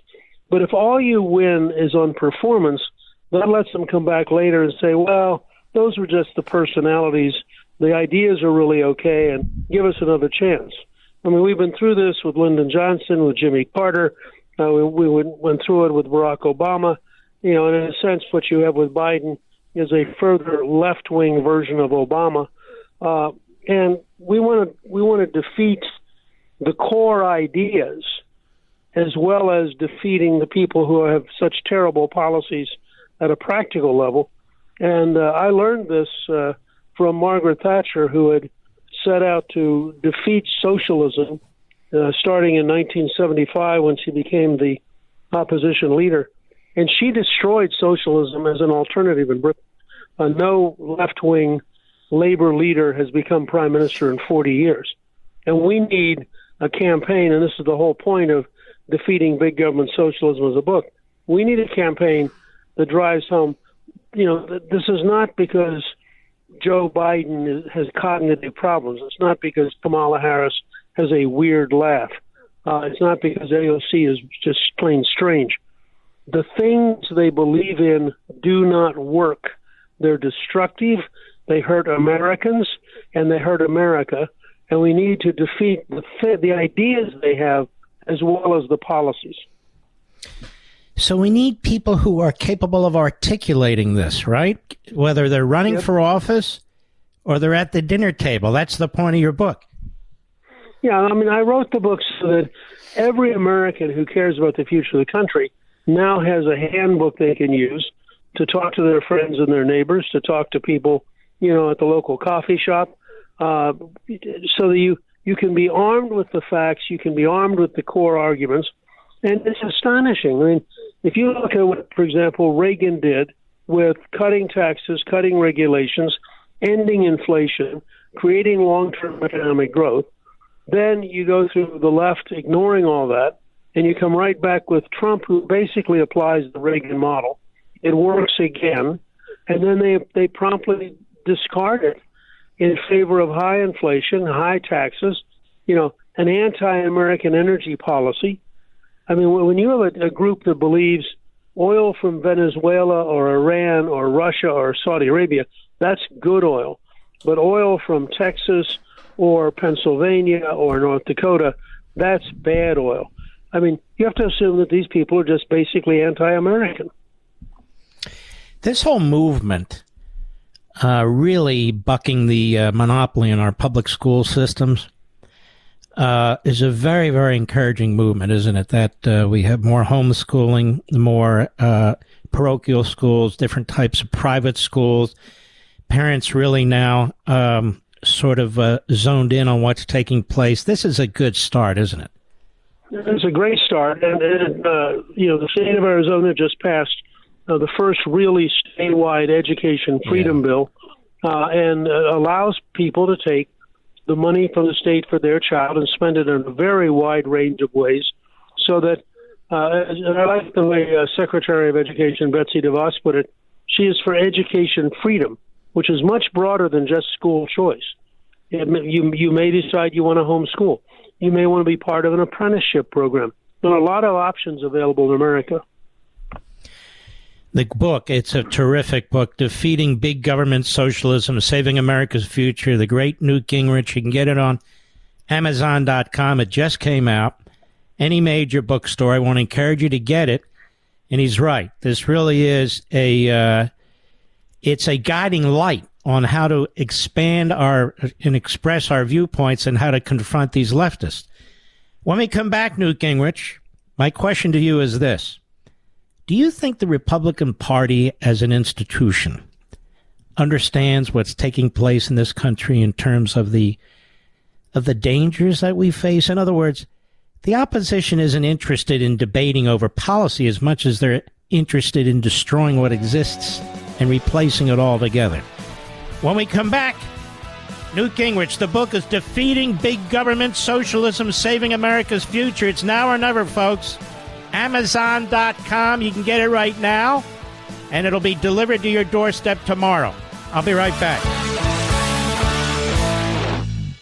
S13: But if all you win is on performance, that lets them come back later and say, well, those were just the personalities. The ideas are really okay, and give us another chance. I mean, we've been through this with Lyndon Johnson, with Jimmy Carter. Uh, we we went, went through it with Barack Obama. You know, and in a sense, what you have with Biden is a further left-wing version of Obama. Uh, and we want to we want to defeat the core ideas as well as defeating the people who have such terrible policies at a practical level. And uh, I learned this uh, from Margaret Thatcher, who had set out to defeat socialism uh, starting in nineteen seventy-five when she became the opposition leader. And she destroyed socialism as an alternative in Britain. Uh, no left-wing labor leader has become prime minister in forty years. And we need a campaign, and this is the whole point of defeating big government socialism as a book. We need a campaign that drives home, you know, this is not because Joe Biden has cognitive problems. It's not because Kamala Harris has a weird laugh. Uh, it's not because A O C is just plain strange. The things they believe in do not work. They're destructive. They hurt Americans, and they hurt America. And we need to defeat the the ideas they have as well as the policies.
S1: So we need people who are capable of articulating this, right? Whether they're running yep. for office or they're at the dinner table. That's the point of your book.
S13: Yeah, I mean, I wrote the book so that every American who cares about the future of the country now has a handbook they can use to talk to their friends and their neighbors, to talk to people, you know, at the local coffee shop, uh, so that you, you can be armed with the facts, you can be armed with the core arguments. And it's astonishing. I mean, if you look at what, for example, Reagan did with cutting taxes, cutting regulations, ending inflation, creating long-term economic growth, then you go through the left ignoring all that, and you come right back with Trump, who basically applies the Reagan model. It works again, and then they they promptly discard it in favor of high inflation, high taxes, you know, an anti-American energy policy. I mean, when you have a, a group that believes oil from Venezuela or Iran or Russia or Saudi Arabia, that's good oil. But oil from Texas or Pennsylvania or North Dakota, that's bad oil. I mean, you have to assume that these people are just basically anti-American.
S1: This whole movement, uh, really bucking the uh, monopoly in our public school systems, Uh, is a very, very encouraging movement, isn't it? That uh, we have more homeschooling, more uh, parochial schools, different types of private schools. Parents really now um, sort of uh, zoned in on what's taking place. This is a good start, isn't it?
S13: It's a great start. And, and uh, you know, the state of Arizona just passed uh, the first really statewide education freedom yeah. bill uh, and uh, allows people to take the money from the state for their child and spend it in a very wide range of ways, so that, uh, and I like the way uh, Secretary of Education Betsy DeVos put it, she is for education freedom, which is much broader than just school choice. It, you, you may decide you want to homeschool. You may want to be part of an apprenticeship program. There are a lot of options available in America.
S1: The book, it's a terrific book, Defeating Big Government Socialism, Saving America's Future, the great Newt Gingrich. You can get it on Amazon dot com. It just came out. Any major bookstore, I want to encourage you to get it. And he's right. This really is a, uh, it's a guiding light on how to expand our and express our viewpoints and how to confront these leftists. When we come back, Newt Gingrich, my question to you is this. Do you think the Republican Party as an institution understands what's taking place in this country in terms of the of the dangers that we face? In other words, the opposition isn't interested in debating over policy as much as they're interested in destroying what exists and replacing it altogether. When we come back, Newt Gingrich, the book is Defeating Big Government Socialism, Saving America's Future. It's now or never, folks. Amazon dot com. You can get it right now, and it'll be delivered to your doorstep tomorrow. I'll be right back.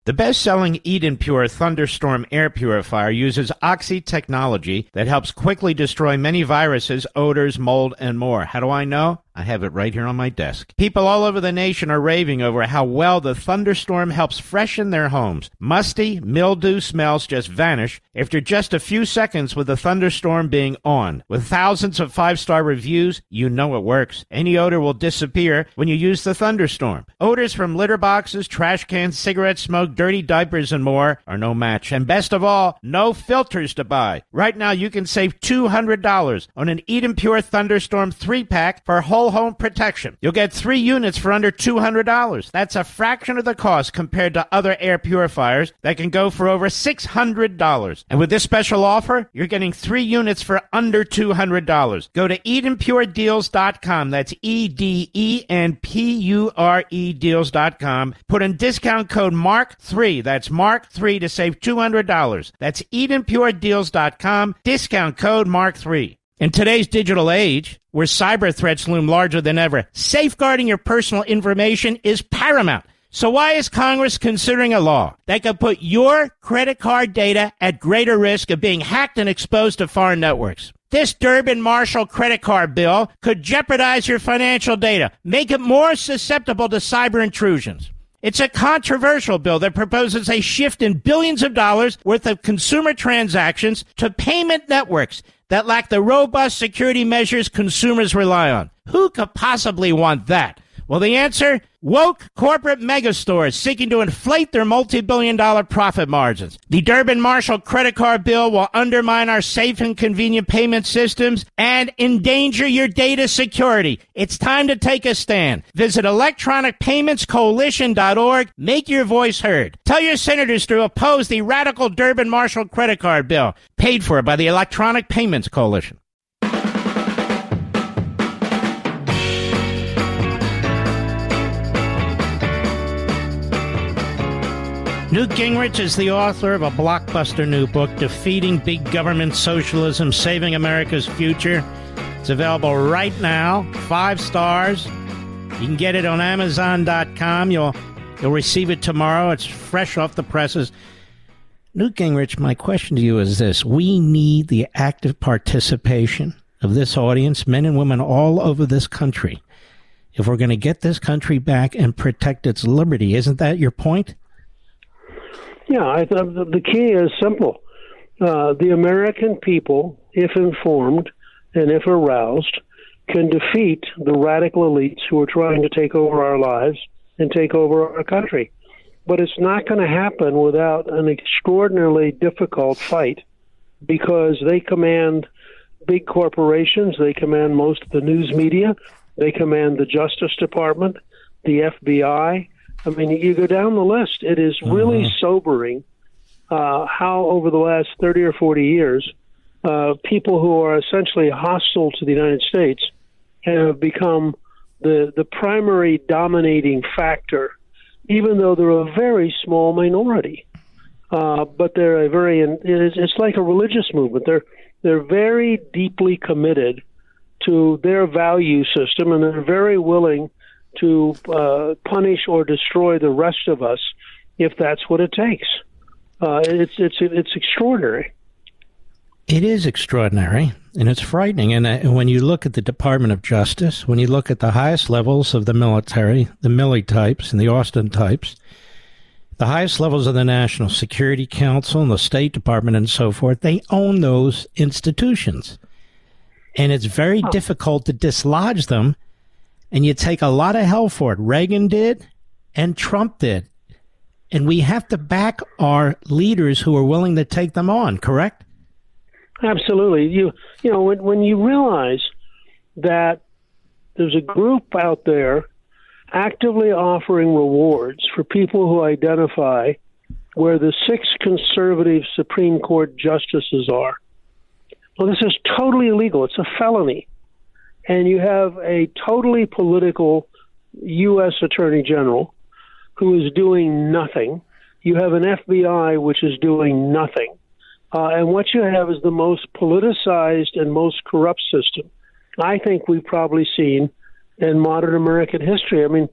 S1: The best-selling Eden Pure Thunderstorm air purifier uses Oxy technology that helps quickly destroy many viruses, odors, mold, and more. How do I know? I have it right here on my desk. People all over the nation are raving over how well the Thunderstorm helps freshen their homes. Musty, mildew smells just vanish after just a few seconds with the Thunderstorm being on. With thousands of five-star reviews, you know it works. Any odor will disappear when you use the Thunderstorm. Odors from litter boxes, trash cans, cigarette smoke, dirty diapers, and more are no match. And best of all, no filters to buy. Right now, you can save two hundred dollars on an Eden Pure Thunderstorm three-pack for whole home protection. You'll get three units for under two hundred dollars. That's a fraction of the cost compared to other air purifiers that can go for over six hundred dollars. And with this special offer, you're getting three units for under two hundred dollars. Go to eden pure deals dot com. That's E D E N P U R E deals dot com. Put in discount code mark three. That's mark three to save two hundred dollars. That's eden pure deals dot com. Discount code mark three. In today's digital age, where cyber threats loom larger than ever, safeguarding your personal information is paramount. So why is Congress considering a law that could put your credit card data at greater risk of being hacked and exposed to foreign networks? This Durbin-Marshall credit card bill could jeopardize your financial data, make it more susceptible to cyber intrusions. It's a controversial bill that proposes a shift in billions of dollars worth of consumer transactions to payment networks that lack the robust security measures consumers rely on. Who could possibly want that? Well, the answer? Woke corporate megastores seeking to inflate their multi-billion dollar profit margins. The Durbin-Marshall credit card bill will undermine our safe and convenient payment systems and endanger your data security. It's time to take a stand. Visit electronic payments coalition dot org. Make your voice heard. Tell your senators to oppose the radical Durbin-Marshall credit card bill, paid for by the Electronic Payments Coalition. Newt Gingrich is the author of a blockbuster new book, Defeating Big Government Socialism, Saving America's Future. It's available right now, five stars. You can get it on amazon dot com. You'll, you'll receive it tomorrow. It's fresh off the presses. Newt Gingrich, my question to you is this. We need the active participation of this audience, men and women all over this country, if we're going to get this country back and protect its liberty. Isn't that your point?
S13: Yeah, I th- the key is simple. Uh, the American people, if informed and if aroused, can defeat the radical elites who are trying to take over our lives and take over our country. But it's not going to happen without an extraordinarily difficult fight, because they command big corporations, they command most of the news media, they command the Justice Department, the F B I. I mean, you go down the list. It is really uh-huh. sobering uh, how over the last thirty or forty years, uh, people who are essentially hostile to the United States have become the the primary dominating factor, even though they're a very small minority. Uh, but they're a very, it's, it's like a religious movement. They're they're very deeply committed to their value system, and they're very willing to uh, punish or destroy the rest of us if that's what it takes. Uh, it's it's it's extraordinary.
S1: It is extraordinary, and it's frightening. And uh, when you look at the Department of Justice, when you look at the highest levels of the military, the Milley types and the Austin types, the highest levels of the National Security Council and the State Department and so forth, they own those institutions. And it's very oh. difficult to dislodge them. And you take a lot of hell for it. Reagan did, and Trump did. And we have to back our leaders who are willing to take them on, correct?
S13: Absolutely. You you know, when, when you realize that there's a group out there actively offering rewards for people who identify where the six conservative Supreme Court justices are. Well, this is totally illegal. It's a felony. And you have a totally political U S Attorney General who is doing nothing. You have an F B I which is doing nothing. Uh, and what you have is the most politicized and most corrupt system I think we've probably seen in modern American history. I mean,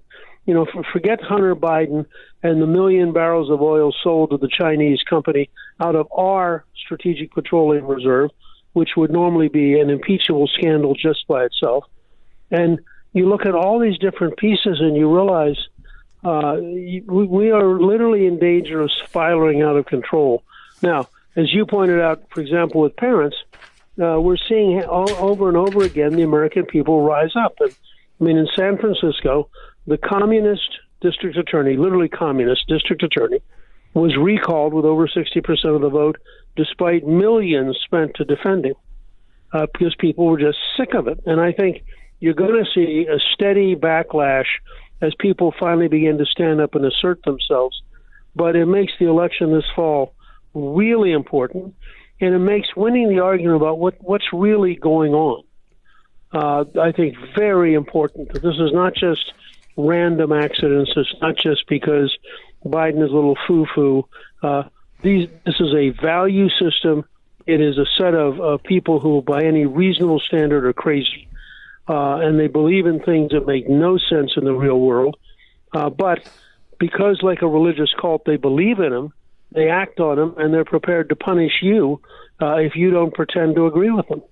S13: You know, for, forget Hunter Biden and the million barrels of oil sold to the Chinese company out of our Strategic Petroleum Reserve, which would normally be an impeachable scandal just by itself. And you look at all these different pieces and you realize uh, we, we are literally in danger of spiraling out of control. Now, as you pointed out, for example, with parents, uh, we're seeing all, over and over again the American people rise up. And, I mean, in San Francisco, the communist district attorney, literally communist district attorney, was recalled with over sixty percent of the vote, despite millions spent to defend him, uh, because people were just sick of it. And I think you're going to see a steady backlash as people finally begin to stand up and assert themselves. But it makes the election this fall really important, and it makes winning the argument about what, what's really going on, uh, I think, very important. That this is not just random accidents. It's not just because Biden is a little foo-foo. Uh, these, this is a value system. It is a set of uh, people who, by any reasonable standard, are crazy. Uh, and they believe in things that make no sense in the real world. Uh, but because, like a religious cult, they believe in them, they act on them, and they're prepared to punish you uh, if you don't pretend to agree with them.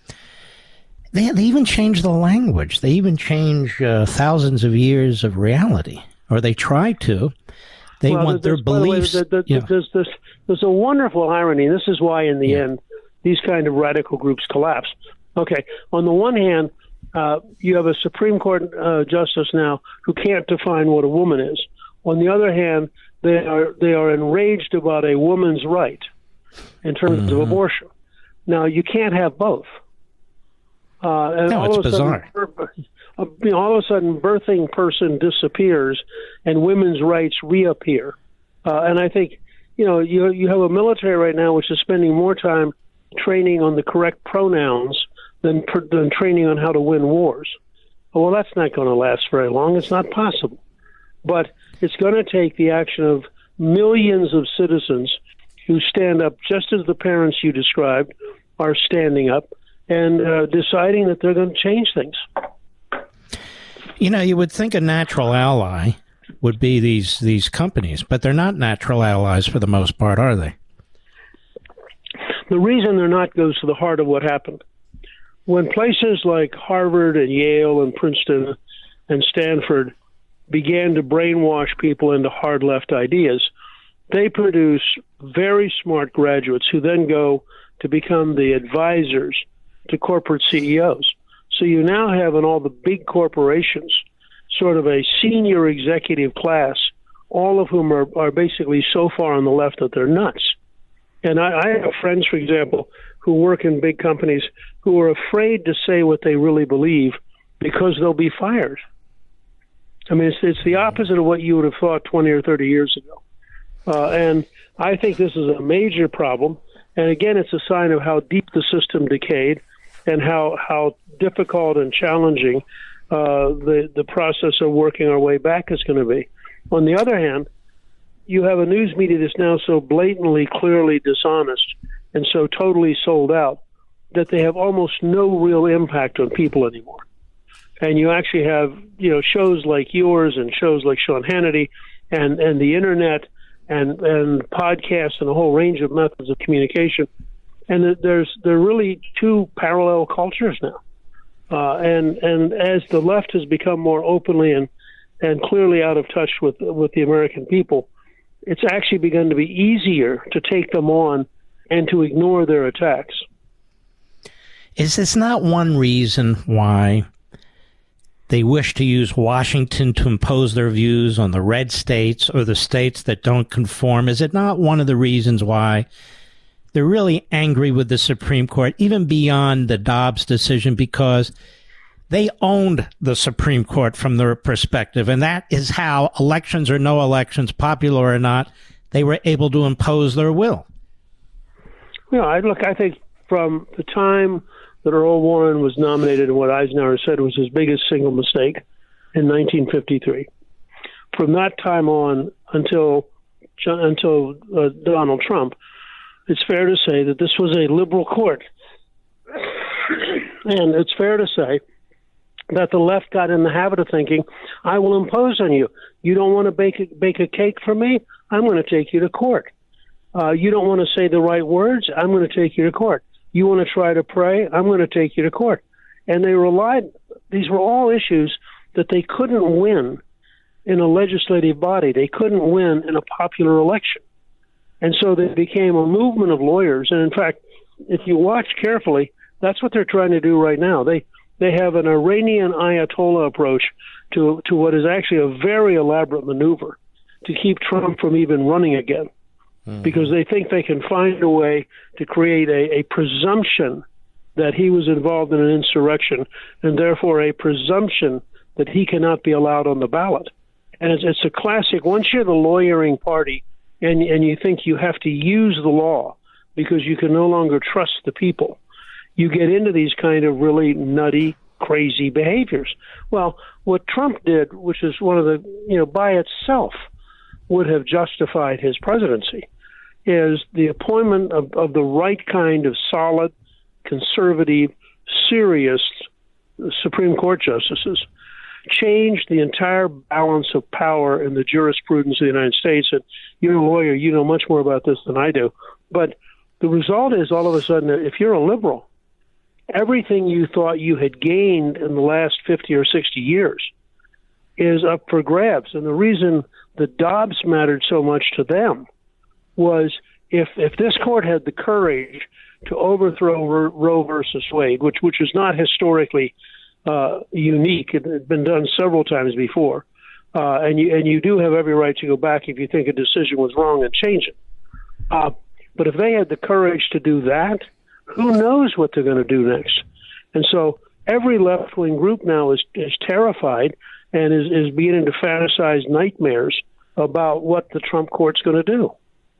S1: They, they even change the language. They even change uh, thousands of years of reality, or they try to. They
S13: well,
S1: want their beliefs.
S13: The way, the, the,
S1: yeah.
S13: there's, there's, there's a wonderful irony. This is why, in the yeah. end, these kind of radical groups collapse. Okay, on the one hand, uh, you have a Supreme Court uh, justice now who can't define what a woman is. On the other hand, they are they are enraged about a woman's right in terms mm-hmm. of abortion. Now, you can't have both. Uh, and
S1: no,
S13: all
S1: it's
S13: of a
S1: bizarre.
S13: Sudden, you know, all of a sudden, birthing person disappears and women's rights reappear. Uh, and I think, you know, you you have a military right now which is spending more time training on the correct pronouns than than training on how to win wars. Well, that's not going to last very long. It's not possible. But it's going to take the action of millions of citizens who stand up, just as the parents you described are standing up, and uh, deciding that they're going to change things.
S1: You know, you would think a natural ally would be these these companies, but they're not natural allies for the most part, are they?
S13: The reason they're not goes to the heart of what happened. When places like Harvard and Yale and Princeton and Stanford began to brainwash people into hard left ideas, they produce very smart graduates who then go to become the advisors to corporate C E Os. So you now have in all the big corporations sort of a senior executive class, all of whom are, are basically so far on the left that they're nuts. And I, I have friends, for example, who work in big companies who are afraid to say what they really believe because they'll be fired. I mean, it's, it's the opposite of what you would have thought twenty or thirty years ago. Uh, and I think this is a major problem. And again, it's a sign of how deep the system decayed and how, how difficult and challenging uh, the, the process of working our way back is going to be. On the other hand, you have a news media that's now so blatantly, clearly dishonest and so totally sold out that they have almost no real impact on people anymore. And you actually have, you know, shows like yours and shows like Sean Hannity and, and the internet and, and podcasts and a whole range of methods of communication. And there's there are really two parallel cultures now. Uh, and and as the left has become more openly and, and clearly out of touch with with the American people, it's actually begun to be easier to take them on and to ignore their attacks.
S1: Is this not one reason why they wish to use Washington to impose their views on the red states or the states that don't conform? Is it not one of the reasons why they're really angry with the Supreme Court, even beyond the Dobbs decision, because they owned the Supreme Court from their perspective, and that is how, elections or no elections, popular or not, they were able to impose their will?
S13: You know, I look, I think from the time that Earl Warren was nominated and what Eisenhower said was his biggest single mistake in nineteen fifty-three, from that time on until until uh, Donald Trump, it's fair to say that this was a liberal court. And it's fair to say that the left got in the habit of thinking, I will impose on you. You don't want to bake a, bake a cake for me? I'm going to take you to court. Uh, you don't want to say the right words? I'm going to take you to court. You want to try to pray? I'm going to take you to court. And they relied, these were all issues that they couldn't win in a legislative body. They couldn't win in a popular election. And so they became a movement of lawyers. And in fact, if you watch carefully, that's what they're trying to do right now. They they have an Iranian Ayatollah approach to to what is actually a very elaborate maneuver to keep Trump from even running again, mm-hmm. because they think they can find a way to create a, a presumption that he was involved in an insurrection, and therefore a presumption that he cannot be allowed on the ballot. And it's, it's a classic. Once you're the lawyering party and and you think you have to use the law because you can no longer trust the people, you get into these kind of really nutty, crazy behaviors. Well, what Trump did, which is one of the, you know, by itself would have justified his presidency, is the appointment of, of the right kind of solid, conservative, serious Supreme Court justices changed the entire balance of power in the jurisprudence of the United States. And you're a lawyer, you know much more about this than I do. But the result is all of a sudden, if you're a liberal, everything you thought you had gained in the last fifty or sixty years is up for grabs. And the reason that Dobbs mattered so much to them was if if this court had the courage to overthrow Roe versus Wade, which which is not historically uh, unique, it had been done several times before, uh, and you and you do have every right to go back if you think a decision was wrong and change it. Uh, but if they had the courage to do that, who knows what they're going to do next? And so every left-wing group now is, is terrified and is, is beginning to fantasize nightmares about what the Trump court's going to do.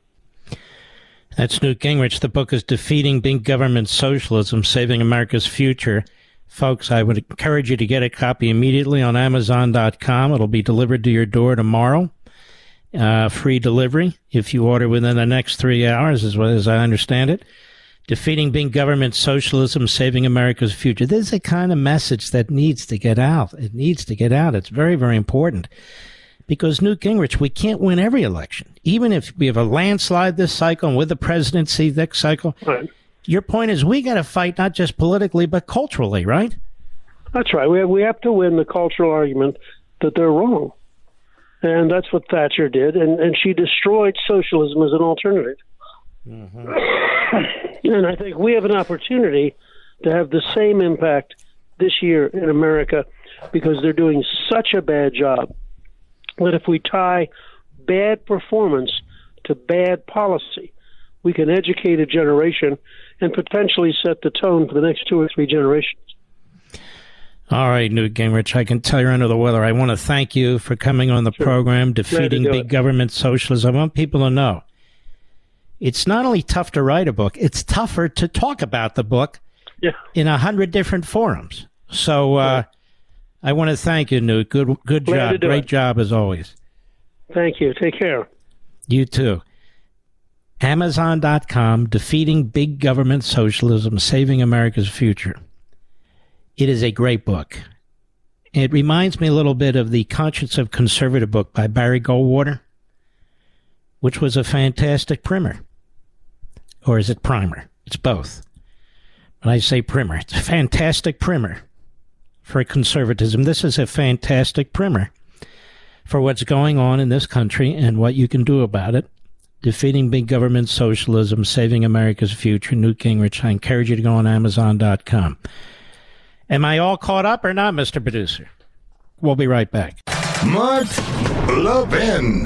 S1: That's Newt Gingrich. The book is Defeating Big Government Socialism, Saving America's Future. Folks, I would encourage you to get a copy immediately on Amazon dot com. It'll be delivered to your door tomorrow. Uh, free delivery if you order within the next three hours, as well as I understand it. Defeating Big Government Socialism, Saving America's Future. This is the kind of message that needs to get out. It needs to get out. It's very, very important. Because, Newt Gingrich, we can't win every election. Even if we have a landslide this cycle and with the presidency next cycle,
S13: right.
S1: Your point is we got to fight not just politically but culturally, right?
S13: That's right. We have, we have to win the cultural argument that they're wrong. And that's what Thatcher did. And, and she destroyed socialism as an alternative. Mm-hmm. And I think we have an opportunity to have the same impact this year in America because they're doing such a bad job that if we tie bad performance to bad policy, we can educate a generation and potentially set the tone for the next two or three generations.
S1: All right, Newt Gingrich, I can tell you're under the weather. I want to thank you for coming on the sure. program, Defeating Big it. Government Socialism. I want people to know it's not only tough to write a book, it's tougher to talk about the book
S13: yeah.
S1: in a hundred different forums. So uh, yeah. I want to thank you, Newt. Good, good
S13: Glad
S1: job. Great
S13: it.
S1: job, as always.
S13: Thank you. Take care.
S1: You too. Amazon dot com, Defeating Big Government Socialism, Saving America's Future. It is a great book. It reminds me a little bit of the Conscience of Conservative book by Barry Goldwater, which was a fantastic primer. Or is it primer? It's both. When I say primer, it's a fantastic primer for conservatism. This is a fantastic primer for what's going on in this country and what you can do about it. Defeating Big Government Socialism, Saving America's Future, Newt Gingrich. I encourage you to go on Amazon dot com. Am I all caught up or not, Mister Producer? We'll be right back.
S2: Mark Levin.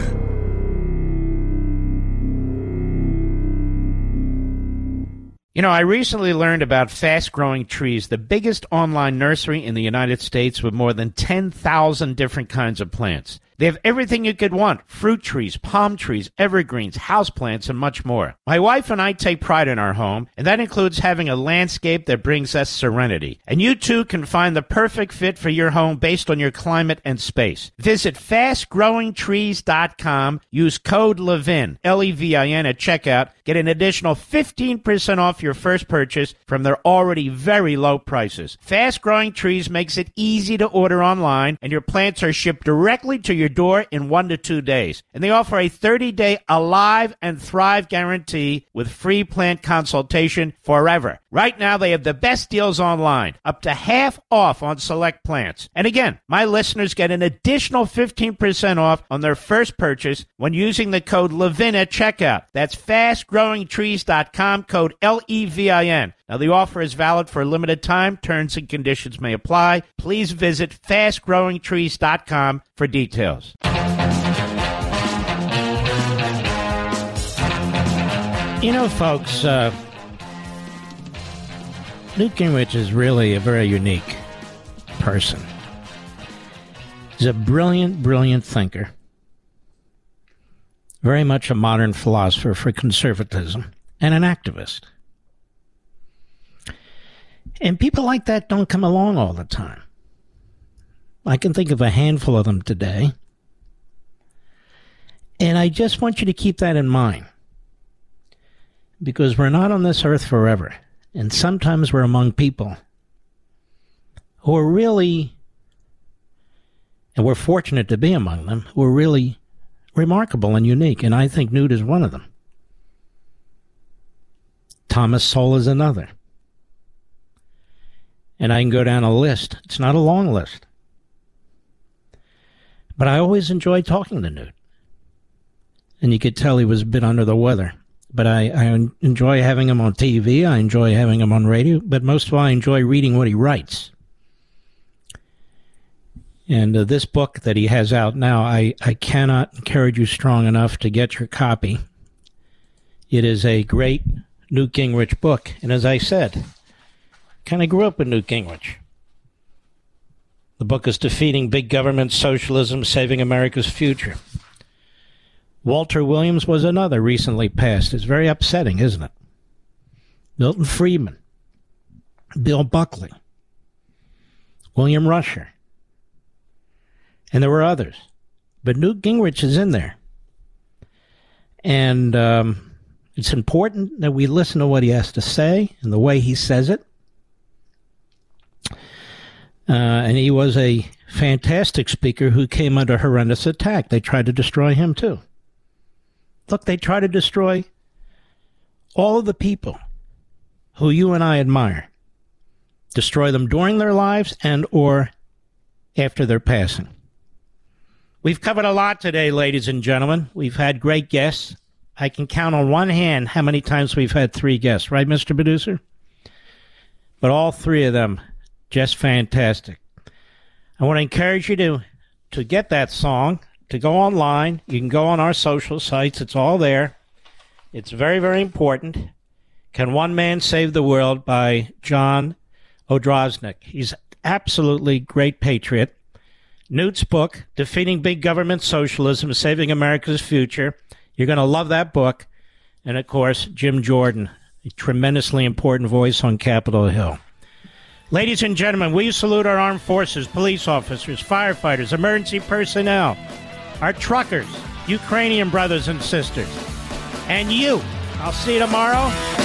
S1: You know, I recently learned about Fast Growing Trees, the biggest online nursery in the United States with more than ten thousand different kinds of plants. They have everything you could want: fruit trees, palm trees, evergreens, houseplants, and much more. My wife and I take pride in our home, and that includes having a landscape that brings us serenity. And you too can find the perfect fit for your home based on your climate and space. Visit fast growing trees dot com. Use code LEVIN, L E V I N, at checkout. Get an additional fifteen percent off your first purchase from their already very low prices. Fast Growing Trees makes it easy to order online, and your plants are shipped directly to your door in one to two days. And they offer a thirty-day Alive and Thrive guarantee with free plant consultation forever. Right now, they have the best deals online, up to half off on select plants. And again, my listeners get an additional fifteen percent off on their first purchase when using the code LEVIN at checkout. That's fast growing trees dot com, code L E V I N. Now, the offer is valid for a limited time. Terms and conditions may apply. Please visit fast growing trees dot com for details. You know, folks, uh, Newt Gingrich is really a very unique person. He's a brilliant, brilliant thinker. Very much a modern philosopher for conservatism and an activist. And people like that don't come along all the time. I can think of a handful of them today. And I just want you to keep that in mind. Because we're not on this earth forever. And sometimes we're among people who are really, and we're fortunate to be among them, who are really remarkable and unique. And I think Newt is one of them. Thomas Sowell is another. And I can go down a list. It's not a long list. But I always enjoyed talking to Newt. And you could tell he was a bit under the weather. But I, I enjoy having him on T V. I enjoy having him on radio. But most of all, I enjoy reading what he writes. And uh, this book that he has out now, I, I cannot encourage you strong enough to get your copy. It is a great Newt Gingrich book. And as I said, kind of grew up with Newt Gingrich. The book is Defeating Big Government, Socialism, Saving America's Future. Walter Williams was another recently passed. It's very upsetting, isn't it? Milton Friedman, Bill Buckley, William Rusher, and there were others. But Newt Gingrich is in there. And um, it's important that we listen to what he has to say and the way he says it. Uh, and he was a fantastic speaker who came under horrendous attack. They tried to destroy him, too. Look, they try to destroy all of the people who you and I admire. Destroy them during their lives and or after their passing. We've covered a lot today, ladies and gentlemen. We've had great guests. I can count on one hand how many times we've had three guests, right, Mister Producer? But all three of them, just fantastic. I want to encourage you to, to get that song, to go online. You can go on our social sites. It's all there. It's very, very important. Can One Man Save the World by John Odroznik. He's absolutely great patriot. Newt's book, Defeating Big Government, Socialism, Saving America's Future. You're going to love that book. And, of course, Jim Jordan, a tremendously important voice on Capitol Hill. Ladies and gentlemen, will you salute our armed forces, police officers, firefighters, emergency personnel, our truckers, Ukrainian brothers and sisters, and you. I'll see you tomorrow.